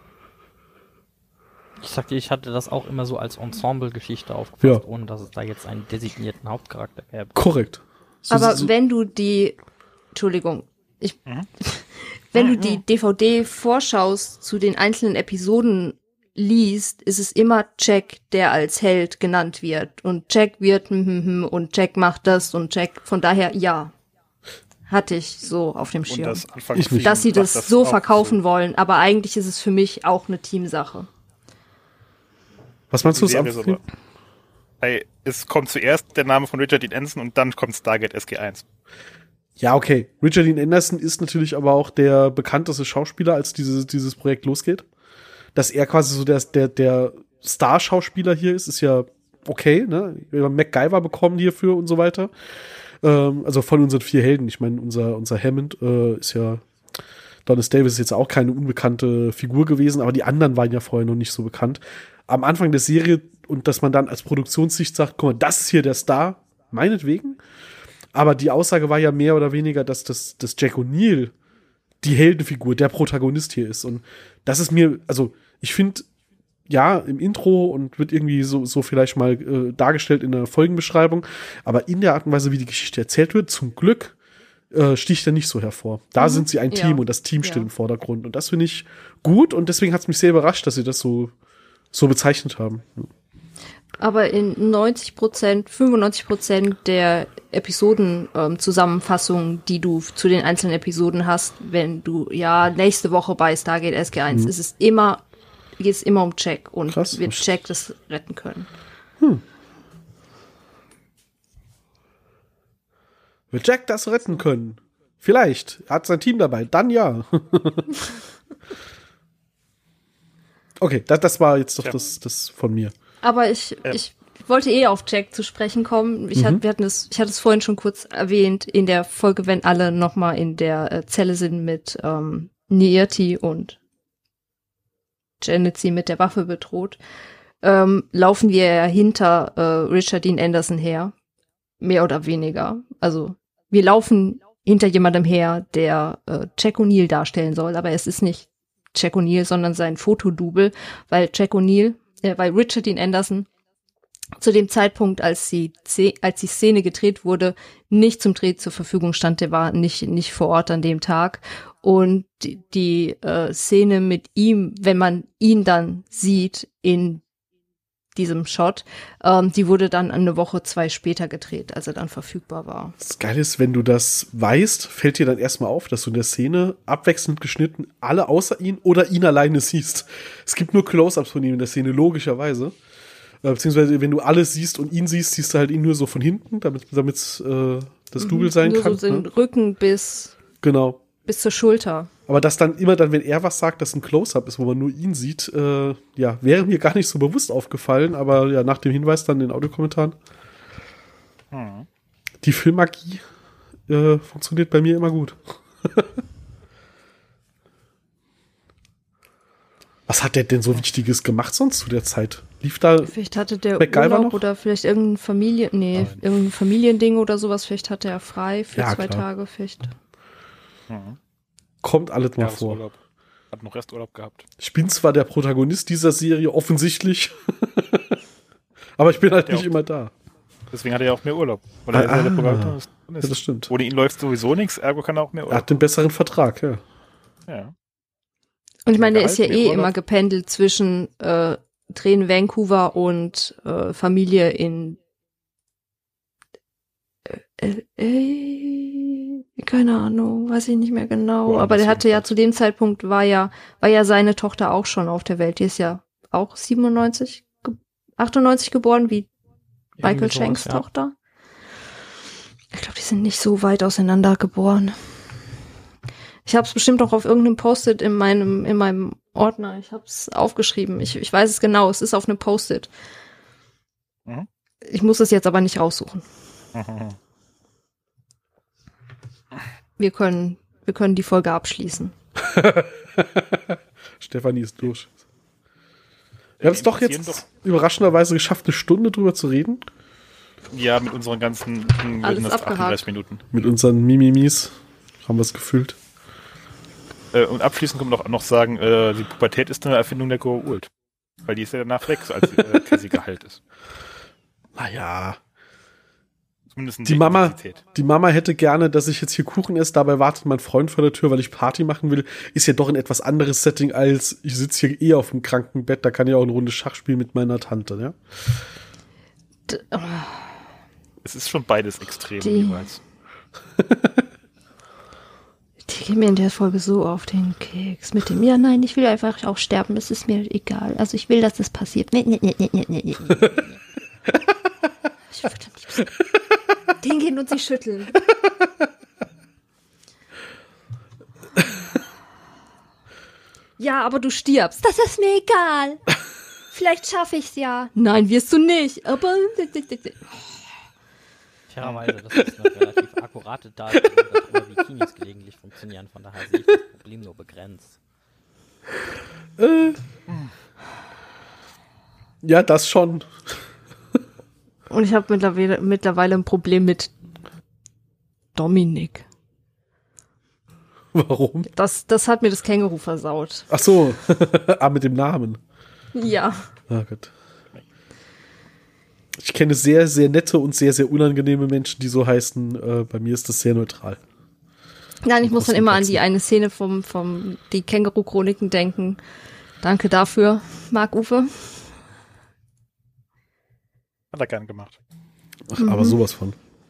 Ich sagte, ich hatte das auch immer so als Ensemble-Geschichte aufgefasst, Ja. ohne dass es da jetzt einen designierten Hauptcharakter gäbe. Korrekt. Aber wenn du die, Entschuldigung, wenn du die DVD-Vorschaus zu den einzelnen Episoden liest, ist es immer Jack, der als Held genannt wird. Und Jack wird und Jack macht das und Jack, von daher, ja, hatte ich so auf dem Und Schirm. das Ich nicht. Dass sie macht das so auch verkaufen wollen, aber eigentlich ist es für mich auch eine Teamsache. Was meinst du, Die das Serie so. Hey, es kommt zuerst der Name von Richard Dean Anderson und dann kommt Stargate SG1. Ja, okay. Richard Dean Anderson ist natürlich aber auch der bekannteste Schauspieler, als dieses Projekt losgeht. Dass er quasi so der Star-Schauspieler hier ist ja okay, ne? Wir haben MacGyver bekommen hierfür und so weiter. Also von unseren 4 Helden. Ich meine, unser Hammond ist ja, Donis Davis ist jetzt auch keine unbekannte Figur gewesen, aber die anderen waren ja vorher noch nicht so bekannt. Am Anfang der Serie, und dass man dann als Produktionssicht sagt, guck mal, das ist hier der Star, meinetwegen. Aber die Aussage war ja mehr oder weniger, dass Jack O'Neill die Heldenfigur, der Protagonist hier ist. Und das ist mir, also ich finde, ja, im Intro und wird irgendwie so vielleicht mal dargestellt in der Folgenbeschreibung, aber in der Art und Weise, wie die Geschichte erzählt wird, zum Glück sticht er nicht so hervor. Da sind sie ein Ja. Team und das Team steht im Vordergrund. Und das finde ich gut und deswegen hat es mich sehr überrascht, dass sie das so bezeichnet haben. Aber in 95% der Episoden-Zusammenfassungen, die du zu den einzelnen Episoden hast, wenn du nächste Woche bei Stargate SG1, geht es immer um Jack und Krass. wird Jack das retten können. Wird Jack das retten können? Vielleicht. Er hat sein Team dabei. Dann ja. Okay, das war jetzt doch das von mir. Aber ich wollte auf Jack zu sprechen kommen. Ich hatte es vorhin schon kurz erwähnt, in der Folge, wenn alle nochmal in der Zelle sind mit Niirti und Janet sie mit der Waffe bedroht, laufen wir ja hinter Richard Dean Anderson her. Mehr oder weniger. Also wir laufen hinter jemandem her, der Jack O'Neill darstellen soll, aber es ist nicht Jack O'Neill, sondern sein Fotodouble, weil Richard Dean Anderson zu dem Zeitpunkt, als die Szene gedreht wurde, nicht zum Dreh zur Verfügung stand. Der war nicht vor Ort an dem Tag. Und die Szene mit ihm, wenn man ihn dann sieht in diesem Shot, die wurde dann eine Woche, 2 später gedreht, als er dann verfügbar war. Das Geile ist, wenn du das weißt, fällt dir dann erstmal auf, dass du in der Szene abwechselnd geschnitten alle außer ihn oder ihn alleine siehst. Es gibt nur Close-Ups von ihm in der Szene, logischerweise. Beziehungsweise, wenn du alles siehst und ihn siehst, siehst du halt ihn nur so von hinten, damit das Double sein nur kann. Nur so den ne? Rücken bis zur Schulter. Aber das dann immer dann, wenn er was sagt, dass ein Close-Up ist, wo man nur ihn sieht, wäre mir gar nicht so bewusst aufgefallen, aber ja, nach dem Hinweis dann in den Audiokommentaren. Die Filmmagie funktioniert bei mir immer gut. Was hat der denn so Wichtiges gemacht sonst zu der Zeit? Lief da Vielleicht hatte der MacGyver Urlaub noch? oder vielleicht irgendein Familiending oder sowas. Vielleicht hatte er frei für Ja, 2 klar. Tage. Vielleicht. Kommt alles mal vor. Urlaub. Hat noch Resturlaub gehabt. Ich bin zwar der Protagonist dieser Serie, offensichtlich, aber ich bin halt Ja, nicht auch. immer da. Deswegen hat er ja auch mehr Urlaub. Oder ist er der Protagonist? Ja, das stimmt. Ohne ihn läuft sowieso nichts, ergo kann er auch mehr Er Urlaub. hat den besseren Vertrag, ja. Ja. Und ich meine, der ist ja Gehalt, mehr Urlaub. immer gependelt zwischen Drehen Vancouver und Familie in Keine Ahnung, weiß ich nicht mehr genau. Ja, aber der hatte ja jedenfalls. zu dem Zeitpunkt war ja seine Tochter auch schon auf der Welt. Die ist ja auch 98 geboren, wie Michael Irgendwie sowas, Shanks ja. Tochter. Ich glaube, die sind nicht so weit auseinander geboren. Ich habe es bestimmt noch auf irgendeinem Post-it in meinem Ordner. Ich habe es aufgeschrieben. Ich weiß es genau. Es ist auf einem Post-it. Mhm. Ich muss es jetzt aber nicht raussuchen. Wir können die Folge abschließen. Stefanie ist durch. Wir haben es doch interessieren jetzt überraschenderweise geschafft, eine Stunde drüber zu reden. Ja, mit unseren ganzen Alles das abgehakt. 38 Minuten. Mit unseren Mimimis haben wir es gefüllt. Und abschließend können wir noch sagen, die Pubertät ist eine Erfindung der Goa'uld. Weil die ist ja danach weg, als Cassie geheilt ist. Naja, Zumindest in die der Mama, Intensität. die Mama hätte gerne, dass ich jetzt hier Kuchen esse, dabei wartet mein Freund vor der Tür, weil ich Party machen will. Ist ja doch ein etwas anderes Setting, als ich sitze hier eh auf dem Krankenbett, da kann ich auch eine Runde Schach spielen mit meiner Tante, ja? Es ist schon beides extrem Die- jeweils. Die gehen mir in der Folge so auf den Keks mit dem, ja nein, ich will einfach auch sterben, es ist mir egal. Also ich will, dass das passiert. Nee. Ich würde am liebsten hingehen und sie schütteln. Ja, aber du stirbst. Das ist mir egal. Vielleicht schaffe ich's ja. Nein, wirst du nicht. Aber Fairerweise, das ist eine relativ akkurate Darstellung darüber, wie Kinis gelegentlich funktionieren. Von daher sehe ich das Problem nur begrenzt. Ja, das schon. und ich habe mittlerweile ein Problem mit Dominik. Warum? Das hat mir das Känguru versaut. Ach so, mit dem Namen. Ja. Ah Gott. Ich kenne sehr, sehr nette und sehr, sehr unangenehme Menschen, die so heißen. Bei mir ist das sehr neutral. Nein, ich muss dann immer an Großen die eine Szene vom die Känguru-Chroniken denken. Danke dafür, Marc-Uwe. Hat er gern gemacht. Ach, aber sowas von.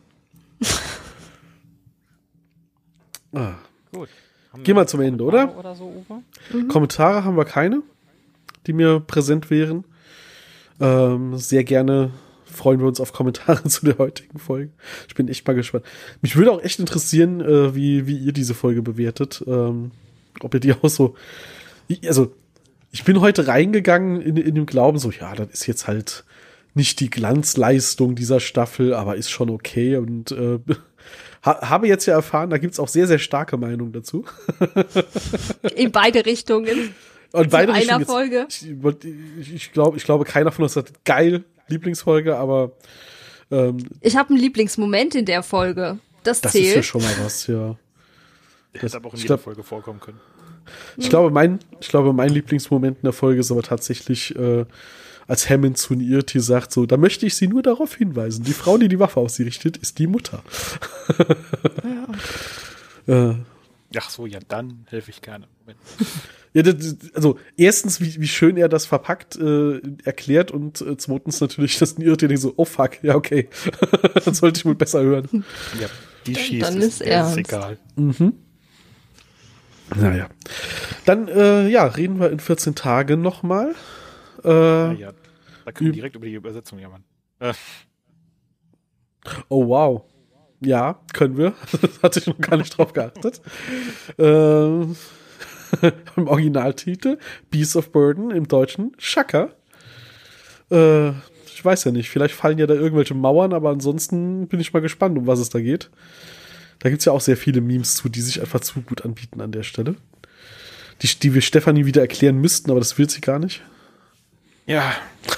Gut. Haben Geh wir mal zum Ende, oder? Oder so, Uwe? Kommentare haben wir keine, die mir präsent wären. Sehr gerne freuen wir uns auf Kommentare zu der heutigen Folge. Ich bin echt mal gespannt. Mich würde auch echt interessieren, wie ihr diese Folge bewertet. Ob ihr die auch so... Ich bin heute reingegangen in dem Glauben, so, ja, das ist jetzt halt nicht die Glanzleistung dieser Staffel, aber ist schon okay. Und habe jetzt ja erfahren, da gibt's auch sehr, sehr starke Meinungen dazu. In beide Richtungen. Und beide einer Richtungen Folge. Ich glaube, keiner von uns hat geil Lieblingsfolge, aber Ich habe einen Lieblingsmoment in der Folge. Das das ist zählt. ja schon mal was, ja. Der hätte aber auch in ich jeder glaub- Folge vorkommen können. Ich glaube, mein Lieblingsmoment in der Folge ist aber tatsächlich, als Hammond zu Irti sagt, so, da möchte ich Sie nur darauf hinweisen, die Frau, die die Waffe auf sie richtet, ist die Mutter. Ach so, ja, dann helfe ich gerne. Moment. Ja, also erstens, wie schön er das verpackt erklärt und zweitens natürlich, dass ein Irti denkt so, oh fuck, ja okay, dann sollte ich wohl besser hören. Ja, die schießt, dann ist ernst. egal. Naja. Dann, reden wir in 14 Tagen nochmal. Ja, da können wir direkt über die Übersetzung jammern. Oh, wow. Ja, können wir. Hatte ich noch gar nicht drauf geachtet. Im Originaltitel Beast of Burden, im Deutschen Shaka. Ich weiß ja nicht, vielleicht fallen ja da irgendwelche Mauern, aber ansonsten bin ich mal gespannt, um was es da geht. Da gibt's ja auch sehr viele Memes zu, die sich einfach zu gut anbieten an der Stelle. Die wir Stefanie wieder erklären müssten, aber das will sie gar nicht. Ja.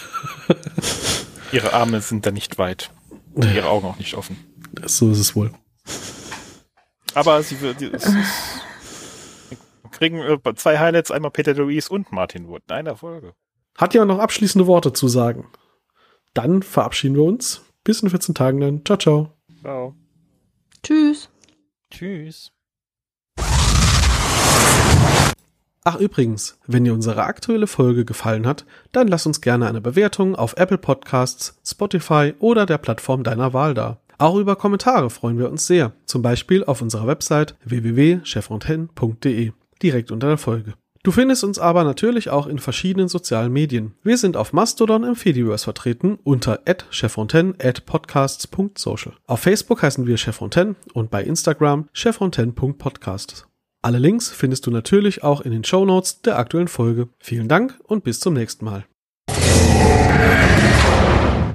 Ihre Arme sind da nicht weit. Und ihre Augen auch nicht offen. So ist es wohl. Aber wir kriegen 2 Highlights, einmal Peter Louise und Martin Wood in einer Folge. Hat ja noch abschließende Worte zu sagen. Dann verabschieden wir uns. Bis in 14 Tagen dann. Ciao, ciao. Ciao. Tschüss. Tschüss. Ach übrigens, wenn dir unsere aktuelle Folge gefallen hat, dann lass uns gerne eine Bewertung auf Apple Podcasts, Spotify oder der Plattform deiner Wahl da. Auch über Kommentare freuen wir uns sehr, zum Beispiel auf unserer Website www.cheffontaine.de, direkt unter der Folge. Du findest uns aber natürlich auch in verschiedenen sozialen Medien. Wir sind auf Mastodon im Fediverse vertreten unter @cheffontaine @podcasts.social. Auf Facebook heißen wir Cheffontaine und bei Instagram cheffontaine.podcast. Alle Links findest du natürlich auch in den Shownotes der aktuellen Folge. Vielen Dank und bis zum nächsten Mal.